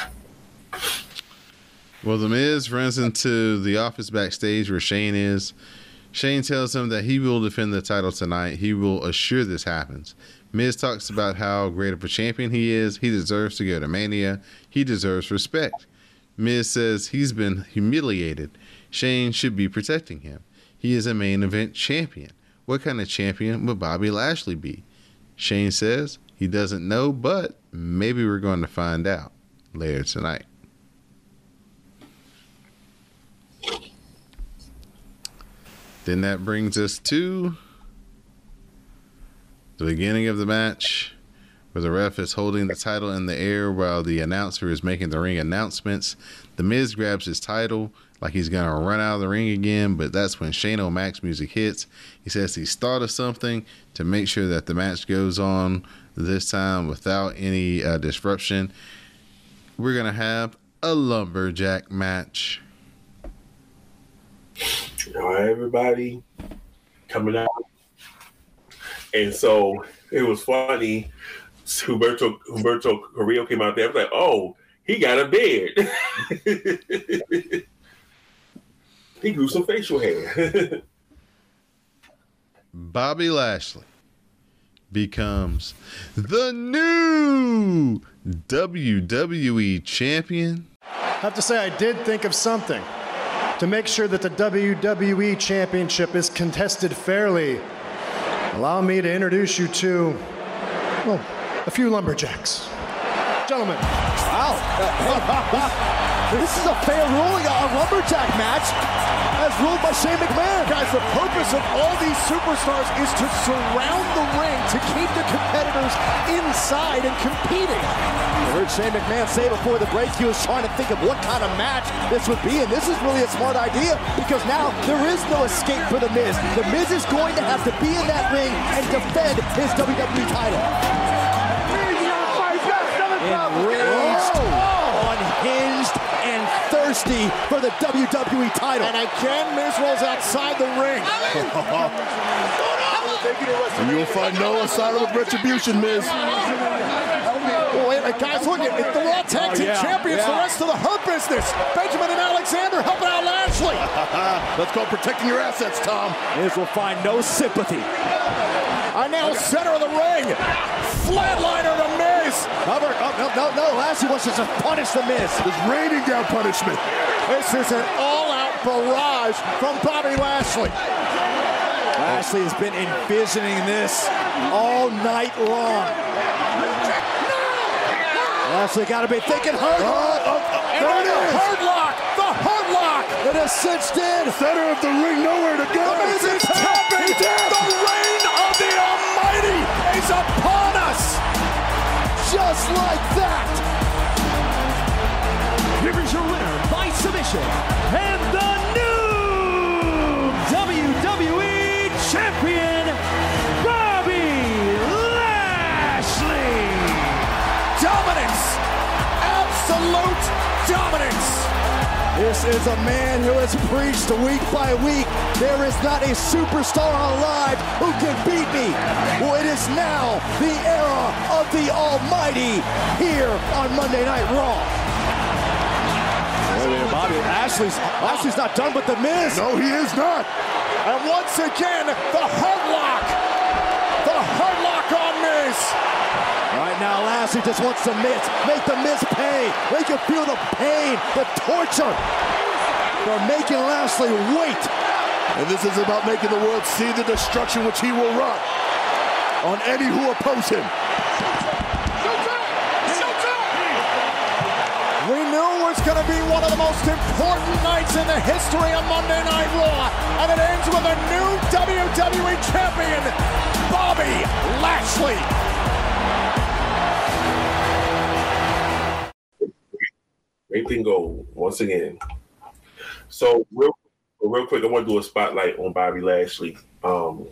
Well, The Miz runs into the office backstage where Shane is. Shane tells him that he will defend the title tonight. He will assure this happens. Miz talks about how great of a champion he is. He deserves to go to Mania. He deserves respect. Miz says he's been humiliated. Shane should be protecting him. He is a main event champion. What kind of champion would Bobby Lashley be? Shane says he doesn't know, but maybe we're going to find out later tonight. Then that brings us to the beginning of the match, where the ref is holding the title in the air while the announcer is making the ring announcements. The Miz grabs his title like he's going to run out of the ring again, but that's when Shane O'Mac's music hits. He says he's thought of something to make sure that the match goes on this time without any uh, disruption. We're going to have a lumberjack match. All right, everybody coming out. And so it was funny. Humberto, Humberto Carrillo came out there. I was like, oh, he got a beard. He grew some facial hair. Bobby Lashley becomes the new W W E champion. I have to say, I did think of something to make sure that the W W E championship is contested fairly. Allow me to introduce you to, well, a few lumberjacks. Gentlemen. Wow. This is a fair ruling, a lumberjack match as ruled by Shane McMahon. Guys, the purpose of all these superstars is to surround the ring to keep the competitors inside and competing. You heard Shane McMahon say before the break he was trying to think of what kind of match this would be, and this is really a smart idea because now there is no escape for The Miz. The Miz is going to have to be in that ring and defend his W W E title. Enraged, unhinged, and thirsty for the W W E title. And again, Miz rolls outside the ring. You'll find no asylum of retribution, Miz. Oh, wait, wait, guys, look at the Raw Tag Team oh, yeah, Champions, yeah. the rest of the Hurt Business. Benjamin and Alexander helping out Lashley. Let's go protecting your assets, Tom. Miz will find no sympathy. And now okay. Center of the ring. Flatliner to Miz. Cover. Oh, no, no, no. Lashley wants to just punish the Miz. It's raining down punishment. This is an all-out barrage from Bobby Lashley. Lashley has been envisioning this all night long. Lashley got to be thinking hard. Oh, oh, oh, and there it the is. hard lock. The hard lock. It is cinched in. Center of the ring, nowhere to go. The Miz is tapping. The reign of the Almighty is upon us. Just like that. Here is your winner by submission and the new W W E champion, Bobby Lashley. Dominance. Absolute dominance. This is a man who has preached week by week, there is not a superstar alive who can beat me. Well, it is now the era of the Almighty here on Monday Night Raw. Wait, wait, Bobby, Lashley's, Lashley's not done with the Miz. No, he is not. And once again, the hard lock. The hard lock on Miz. Right now, Lashley just wants to Miz, make the Miz pay. Make him feel the pain, the torture. They're making Lashley wait. And this is about making the world see the destruction which he will wrought on any who oppose him. We knew it was going to be one of the most important nights in the history of Monday Night Raw. And it ends with a new W W E champion, Bobby Lashley. Great thing go once again. So real, real quick, I want to do a spotlight on Bobby Lashley. Um,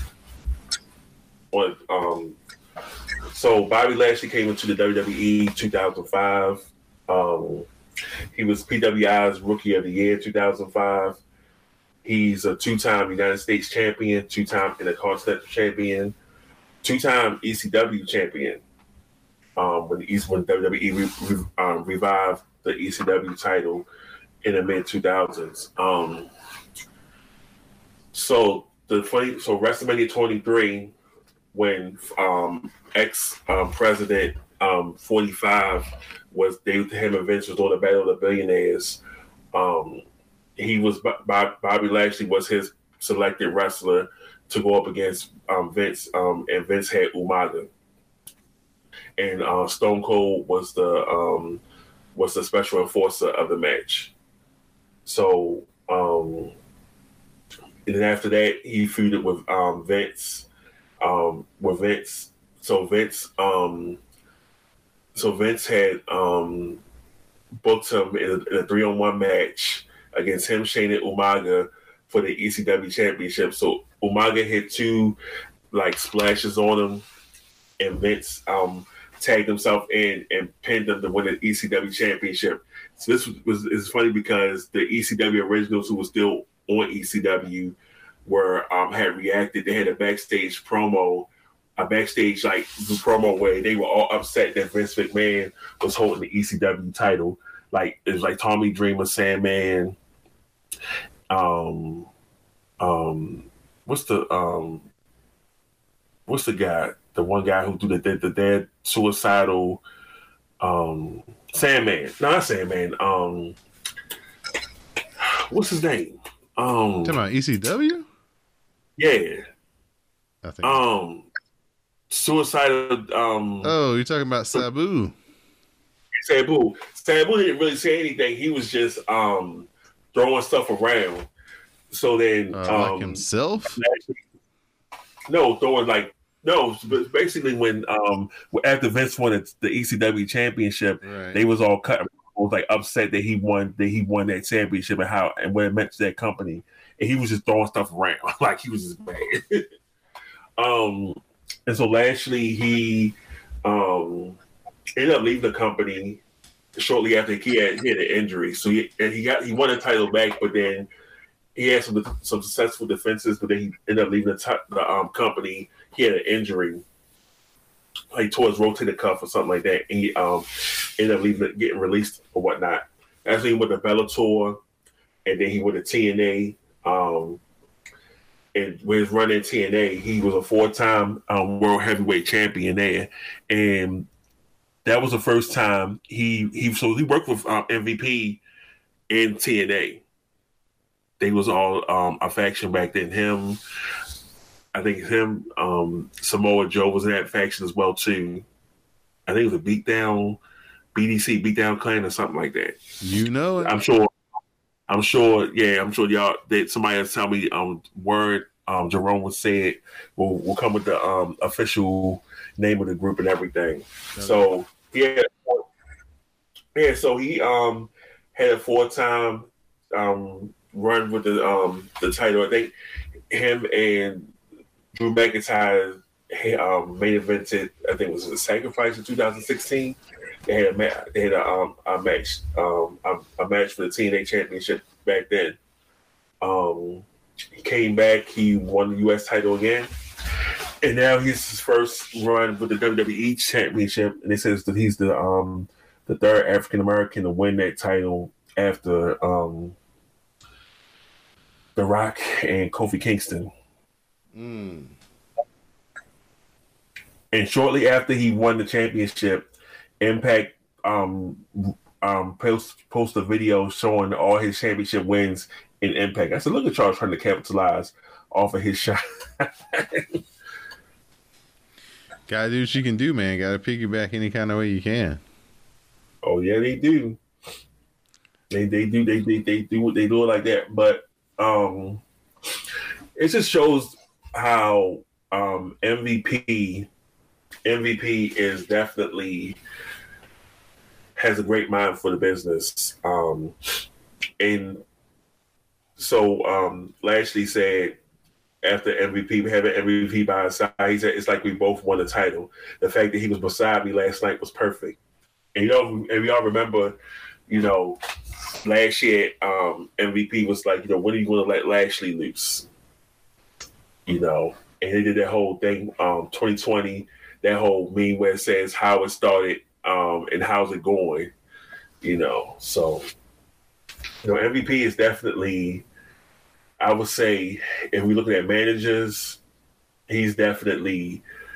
on, um, so Bobby Lashley came into the W W E two thousand five. Um, he was P W I's Rookie of the Year two thousand five. He's a two-time United States champion, two-time Intercontinental champion, two-time E C W champion. Um, when the East when W W E re, re, um, revived the E C W title in the mid two thousands. Um, so the funny, so WrestleMania twenty-three, when um, ex um, president um, forty-five was they him and Vince was on the Battle of the Billionaires. Um, he was Bob, Bobby Lashley was his selected wrestler to go up against um, Vince, um, and Vince had Umaga, and uh, Stone Cold was the um, was the special enforcer of the match. So, um, and then after that, he feuded with um, Vince, um, with Vince. So Vince, um, so Vince had um, booked him in a, in a three-on-one match against him, Shane, and Umaga for the E C W Championship. So Umaga hit two like splashes on him, and Vince um, tagged himself in and pinned him to win the E C W Championship. So this was, was is funny because the E C W originals who were still on E C W were um, had reacted. They had a backstage promo, a backstage like promo where they were all upset that Vince McMahon was holding the E C W title. Like it was like Tommy Dreamer, Sandman. Um, um, what's the um, what's the guy? The one guy who do the the, the dead suicidal, um, Sandman. No, not Sandman. Um, what's his name? Um, talking about E C W? Yeah. I think. Um, suicidal. Um. Oh, you're talking about Sabu. Sabu. Sabu didn't really say anything. He was just um throwing stuff around. So then, uh, um, like himself? Actually, no, throwing like no. But basically, when um after Vince won the E C W championship, right. they was all cut. Was like upset that he won that he won that championship and how and what it meant to that company. And he was just throwing stuff around like he was just mad. um, and so Lashley he um ended up leaving the company shortly after he had, he had an injury. So he and he got he won the title back, but then he had some some successful defenses, but then he ended up leaving the, t- the um, company. He had an injury, like towards rotator cuff or something like that, and he um, ended up leaving, getting released or whatnot. That's when he went to Bellator, and then he went to T N A. Um, and with his run in T N A, he was a four-time um, world heavyweight champion there, and that was the first time he he so he worked with um, M V P in T N A. They was all um, a faction back then. Him, I think him, um, Samoa Joe was in that faction as well too. I think it was a Beatdown, B D C, Beatdown Clan or something like that. You know it. I'm sure. I'm sure. Yeah, I'm sure y'all. That somebody else tell me um word. Um, Jerome would say it. Will will come with the um official name of the group and everything. Okay. So yeah, yeah. So he um had a four time um. run with the um the title. I think him and Drew McIntyre um, main evented. I think it was a Sacrifice in two thousand sixteen. They had a ma- they had a, um, a match um a, a match for the T N A Championship back then. Um, he came back. He won the U S title again, and now he's his first run with the W W E Championship. And it says that he's the um the third African American to win that title after um. The Rock and Kofi Kingston. Mm. And shortly after he won the championship, Impact um, um, post, post a video showing all his championship wins in Impact. I said, look at Charles trying to capitalize off of his shot. Gotta do what you can do, man. Gotta piggyback any kind of way you can. Oh, yeah, they do. They they do they they, they do they do it like that. But Um, it just shows how um, M V P M V P is definitely has a great mind for the business. Um, and so um, Lashley said after M V P having M V P by his side, he said it's like we both won the title. The fact that he was beside me last night was perfect. And you know, and we all remember, you know. Last year, um, M V P was like, you know, when are you going to let Lashley loose? You know, and they did that whole thing, um, twenty twenty, that whole meme where it says how it started um, and how's it going, you know. So, you know, M V P is definitely, I would say, if we're looking at managers, he's definitely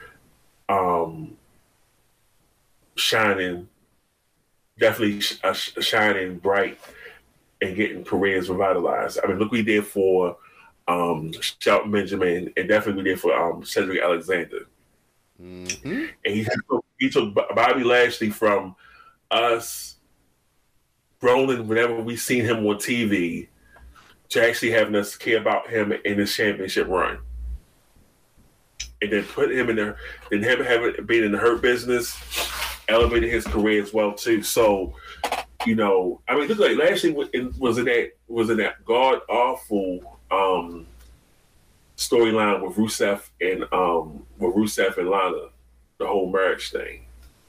um, shining, definitely sh- uh, shining bright and getting careers revitalized. I mean, look what he did for um, Shelton Benjamin, and definitely we did for um, Cedric Alexander. Mm-hmm. And he took, he took Bobby Lashley from us rolling whenever we seen him on T V to actually having us care about him in his championship run. And then put him in there, then him having being in the Hurt Business, elevated his career as well too. So, you know, I mean, look like Lashley was in, was in that was in that god awful um, storyline with Rusev and um, with Rusev and Lana, the whole marriage thing.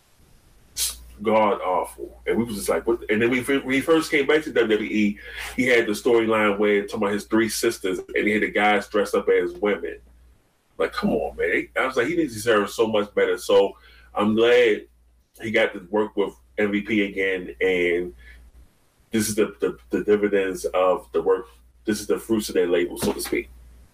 God awful, and we was just like, what? And then we, when he first came back to W W E, he had the storyline where talking about his three sisters, and he had the guys dressed up as women. Like, come on, man! I was like, he needs to serve so much better. So I'm glad he got to work with M V P again, and this is the the, the dividends of the work. This is the fruits of their label, so to speak.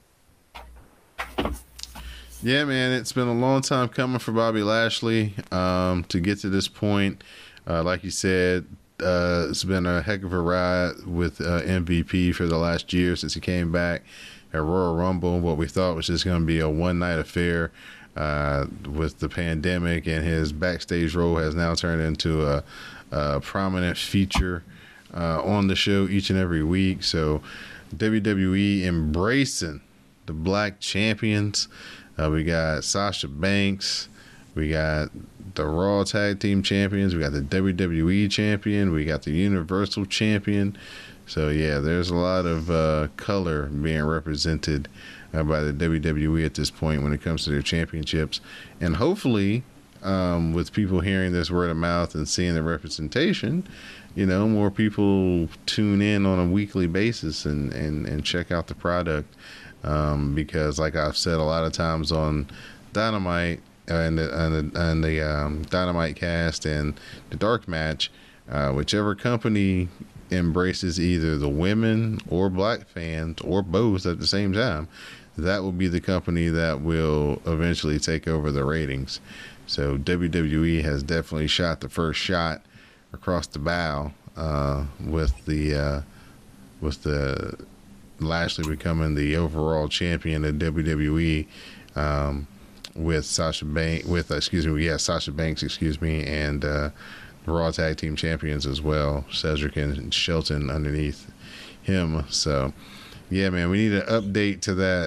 Yeah, man, it's been a long time coming for Bobby Lashley um, to get to this point. Uh, like you said, uh, it's been a heck of a ride with uh, M V P for the last year since he came back at Royal Rumble. What we thought was just going to be a one-night affair uh, with the pandemic, and his backstage role has now turned into a, a prominent feature uh, on the show each and every week. So W W E embracing the black champions. Uh, we got Sasha Banks. We got the Raw Tag Team Champions. We got the W W E Champion. We got the Universal Champion. So, yeah, there's a lot of uh, color being represented uh, by the W W E at this point when it comes to their championships. And hopefully, um, with people hearing this word of mouth and seeing the representation, you know, more people tune in on a weekly basis and, and, and check out the product. Um, because, like I've said a lot of times on Dynamite and the, and the, and the um, Dynamite cast and the Dark Match, uh, whichever company embraces either the women or black fans or both at the same time, that will be the company that will eventually take over the ratings. So W W E has definitely shot the first shot across the bow uh, with the uh, with the Lashley becoming the overall champion of W W E, um, with Sasha Banks, with uh, excuse me, yeah, Sasha Banks, excuse me, and uh, the Raw Tag Team Champions as well, Cedric and Shelton underneath him. So, yeah, man, we need an update to that,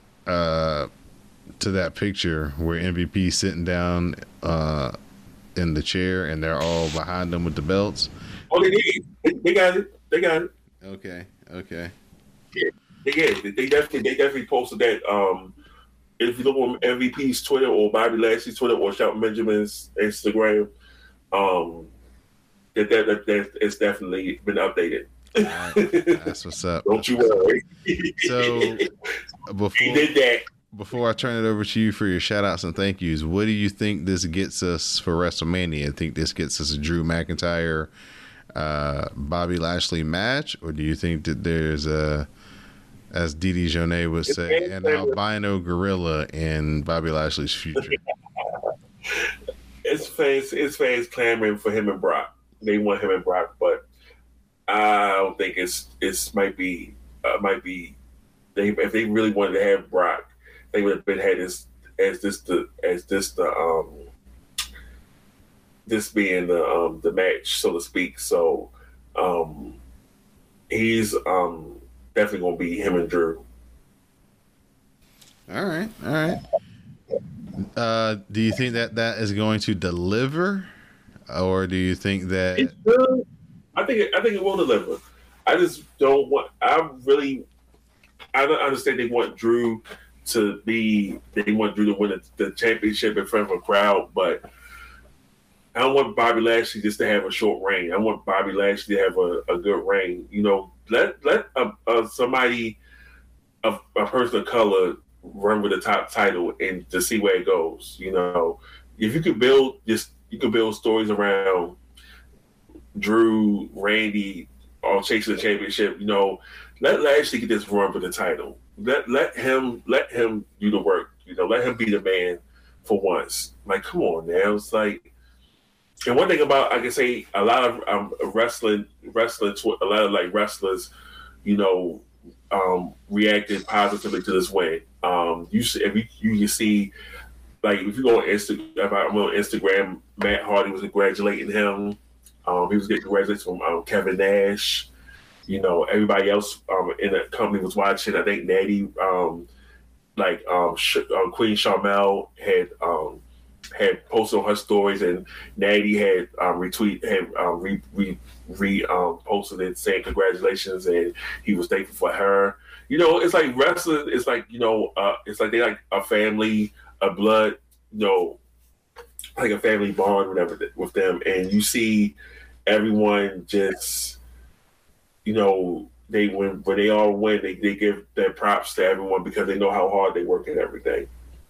uh, to that picture where M V P sitting down uh, in the chair and they're all behind them with the belts. Oh, they did. They got it. They got it. Okay. Okay. Yeah, yeah, they definitely they definitely posted that. Um, if you look on M V P's Twitter or Bobby Lashley's Twitter or Shelton Benjamin's Instagram, um, that that, that that it's definitely been updated. Right. That's what's up. Don't you worry. So before he did that. Before I turn it over to you for your shout outs and thank yous, what do you think this gets us for WrestleMania? I think this gets us a Drew McIntyre, uh, Bobby Lashley match, or do you think that there's a, as Didi Jonay would say, an albino gorilla in Bobby Lashley's future? It's fans, it's fans clamoring for him and Brock. They want him and Brock, but I don't think it's it's might be uh, might be they if they really wanted to have Brock, they would have been had this as this the as this the um this being the um the match, so to speak. So um he's um definitely gonna be him and Drew. All right, all right. Uh, do you think that that is going to deliver, or do you think that? It should. I think it, I think it will deliver. I just don't want. I really. I don't understand. They want Drew to be. They want Drew to win the, the championship in front of a crowd, but I don't want Bobby Lashley just to have a short reign. I want Bobby Lashley to have a, a good reign. You know, let let a, a, somebody, a, a person of color, run with the top title and to see where it goes. You know, if you could build just you could build stories around Drew, Randy, all chasing the championship. You know, let Lashley get this run for the title. Let let him let him do the work. You know, let him be the man for once. Like, come on now. It's like, and one thing about, I can say, a lot of um, wrestling, wrestling, a lot of like wrestlers, you know, um, reacted positively to this win. Um, you see, if you, you can see, like, if you go on Instagram, if I'm on Instagram, Matt Hardy was congratulating him. Um, he was getting congratulations from um, Kevin Nash. You know, everybody else um, in the company was watching. I think Natty, um, like um, Sh- um, Queen Sharmell had um, had posted on her stories, and Natty had um, retweet had um, re re, re um, posted it saying congratulations, and he was thankful for her. You know, it's like wrestling. It's like, you know, uh, it's like they like a family, a blood, you know, like a family bond, whatever, with them, and you see everyone just, you know, they when when they all win, they, they give their props to everyone because they know how hard they work and everything.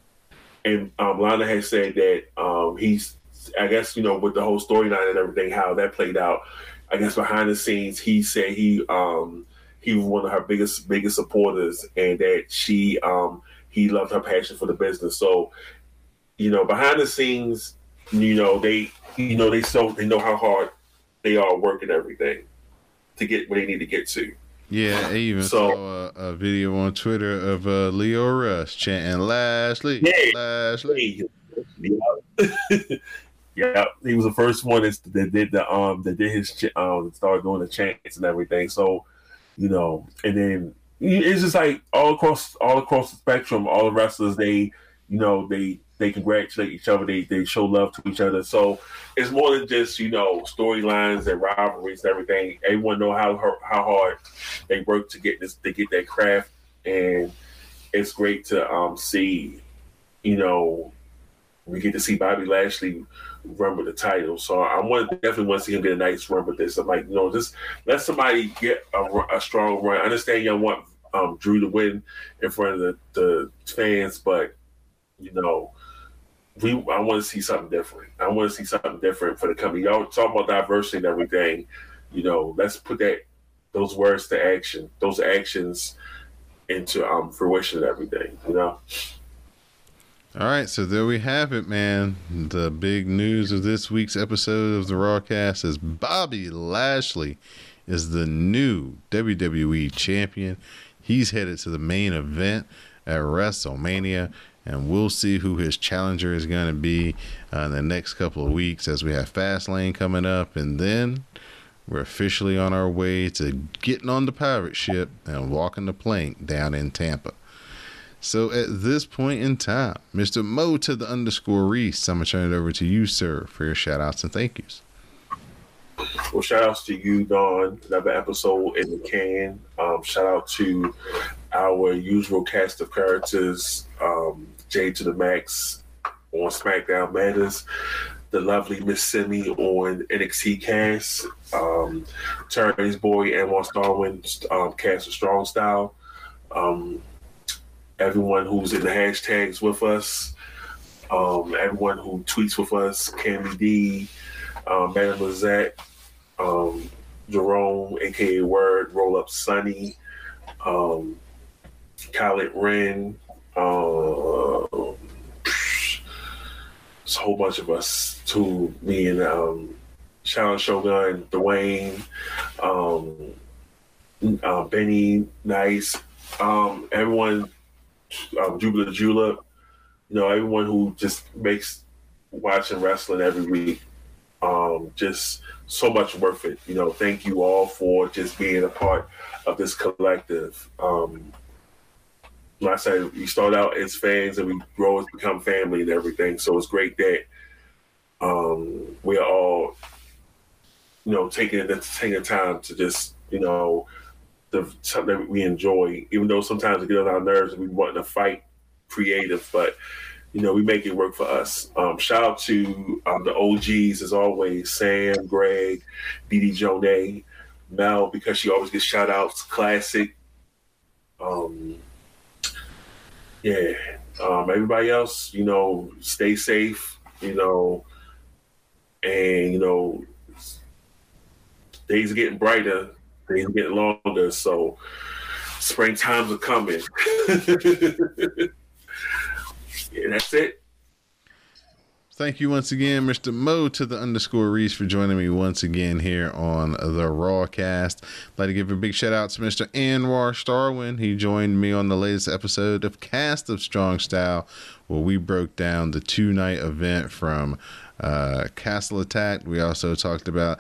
And um, Lana has said that um, he's, I guess, you know, with the whole storyline and everything, how that played out, I guess behind the scenes, he said he um, he was one of her biggest biggest supporters, and that she um, he loved her passion for the business. So, you know, behind the scenes, you know, they you know they so they know how hard they are working everything to get where they need to get to. Yeah, I even so, saw a, a video on Twitter of uh, Leo Rush chanting Lashley, yeah, Lashley. Yeah. Yeah, he was the first one that, that did the um that did his um started doing the chants and everything. So, you know, and then it's just like all across all across the spectrum, all the wrestlers, they, you know, they they congratulate each other, they they show love to each other. So it's more than just, you know, storylines and rivalries and everything. Everyone know how how hard they work to get this to get that craft, and it's great to um see, you know, we get to see Bobby Lashley run with the title. So I want definitely want to see him get a nice run with this. I'm like, you know, just let somebody get a, a strong run. I understand y'all want um, Drew to win in front of the, the fans, but, you know, we I want to see something different. I want to see something different for the company. Y'all talk about diversity and everything. You know, let's put that those words to action, those actions into um, fruition and everything, you know? All right, so there we have it, man. The big news of this week's episode of the Rawcast is Bobby Lashley is the new W W E champion. He's headed to the main event at WrestleMania, and we'll see who his challenger is going to be uh, in the next couple of weeks as we have Fastlane coming up, and then we're officially on our way to getting on the pirate ship and walking the plank down in Tampa. So at this point in time, Mister Mo to the underscore Reese, I'm going to turn it over to you, sir, for your shout outs and thank yous. Well, shout outs to you, Don. Another episode in the can. Um, shout out to our usual cast of characters, um, Jay to the Max on SmackDown Matters, the lovely Miss Simi on N X T Cast, um, Terry's boy, Anwar Starwin, um, Cast of Strong Style. Um, Everyone who's in the hashtags with us, um, everyone who tweets with us, Cammy D, um, Madam Lizette, um, Jerome, aka Word, Roll Up Sunny, um, Khaled Wren, uh, it's a whole bunch of us, to me and um, Challenge Shogun, Dwayne, um, uh, Benny, Nice, um, everyone. Um, Jubila Julep, you know, everyone who just makes watching wrestling every week um, just so much worth it. You know, thank you all for just being a part of this collective. Um, like I said, we start out as fans and we grow as become family and everything. So it's great that um, we're all, you know, taking taking time to just, you know, the something that we enjoy, even though sometimes it gets on our nerves and we want to fight creative, but you know, we make it work for us. Um, shout out to um, the O Gs as always, Sam, Greg, Dee Dee Jonay, Mel, because she always gets shout outs, Classic. Um, yeah. Um, everybody else, you know, stay safe, you know, and you know, days are getting brighter. Things getting longer, so spring times are coming. Yeah, that's it. Thank you once again, Mister Mo to the underscore Reese, for joining me once again here on the Rawcast. I'd like to give a big shout out to Mister Anwar Starwin. He joined me on the latest episode of Cast of Strong Style, where we broke down the two-night event from uh, Castle Attack. We also talked about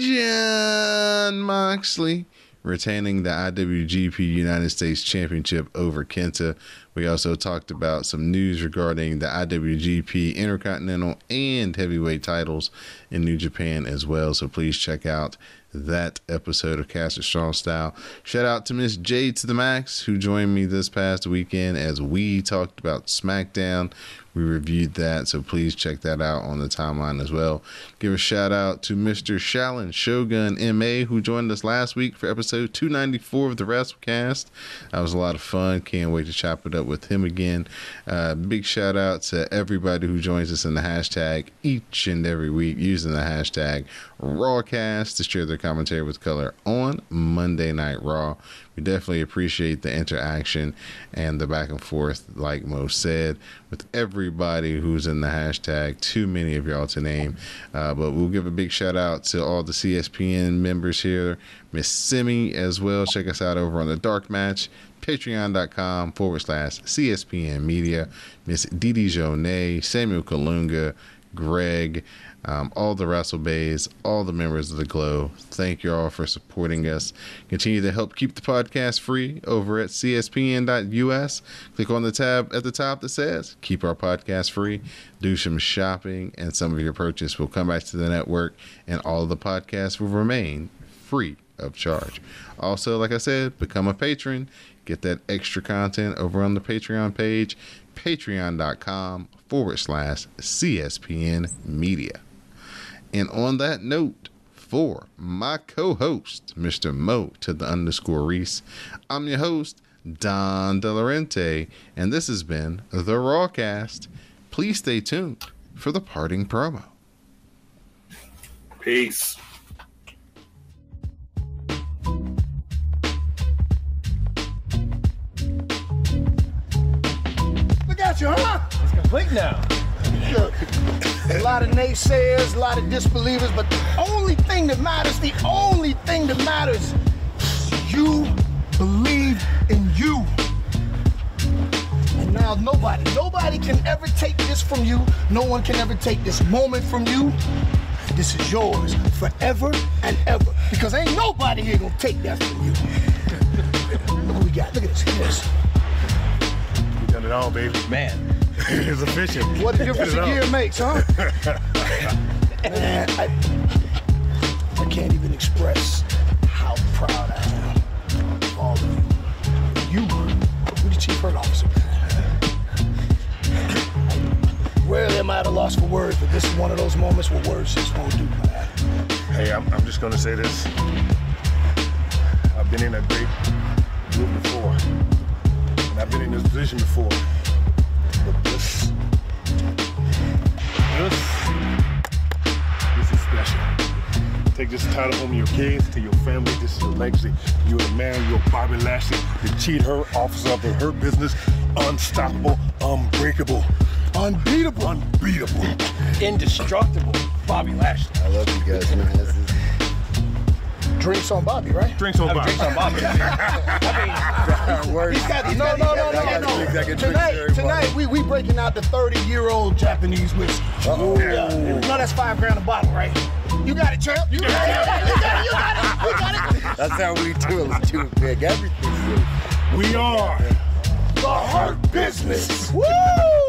Jon Moxley retaining the I W G P United States Championship over Kenta. We also talked about some news regarding the I W G P Intercontinental and Heavyweight titles in New Japan as well. So please check out that episode of Cast of Strong Style. Shout out to Miss J to the Max, who joined me this past weekend as we talked about SmackDown. We reviewed that, so please check that out on the timeline as well. Give a shout out to Mister Shallon Shogun M A, who joined us last week for episode two ninety-four of the WrestleCast. That was a lot of fun. Can't wait to chop it up with him again. Uh, big shout out to everybody who joins us in the hashtag each and every week using the hashtag Rawcast to share their commentary with color on Monday Night Raw. We definitely appreciate the interaction and the back and forth, like Mo said, with everybody who's in the hashtag. Too many of y'all to name. Uh, but we'll give a big shout out to all the C S P N members here. Miss Simi as well. Check us out over on the Dark Match. Patreon.com forward slash CSPN Media. Miss Didi Jonay, Samuel Kalunga, Greg, Um, all the WrestleBays, all the members of the Glow, thank you all for supporting us. Continue to help keep the podcast free over at C S P N dot U S. Click on the tab at the top that says keep our podcast free. Do some shopping, and some of your purchase will come back to the network, and all of the podcasts will remain free of charge. Also, like I said, become a patron. Get that extra content over on the Patreon page, patreon.com forward slash CSPN Media. And on that note, for my co-host, Mister Mo to the underscore Reese, I'm your host, Don Delarente, and this has been the Rawcast. Please stay tuned for the parting promo. Peace. Look at you, huh? It's complete now. Look, a lot of naysayers, a lot of disbelievers, but the only thing that matters, the only thing that matters is you believe in you. And now nobody, nobody can ever take this from you. No one can ever take this moment from you. This is yours forever and ever. Because ain't nobody here gonna take that from you. Look what we got, look at this, look at this. We done it all, baby. Man. It's official. What a difference a year makes, huh? Man, I, I can't even express how proud I am of all of you. You, you're the chief hurt officer. Rarely am I at a loss for words, but this is one of those moments where words just won't do, man. Hey, I'm, I'm just gonna say this. I've been in a great group before, and I've been in this position before. But this, this, this is special. Take this title home to your kids, to your family. This is your legacy. You're the man, you're Bobby Lashley, the cheat her officer of the Hurt Business, unstoppable, unbreakable, unbeatable, unbeatable, Indestructible Bobby Lashley. I love you guys, man. Drinks on Bobby, right? Drinks on Bobby. Drinks on Bobby. I mean, He's got, he's no, no, no, no, no, no. Tonight, tonight we we breaking out the thirty-year-old Japanese whiskey. Oh, yeah. No, that's five grand a bottle, right? You got it, champ. You got it. You got it. You got it. You got it. That's how we do it. Let's do it big. Everything's big. We are The Hurt Business. Woo!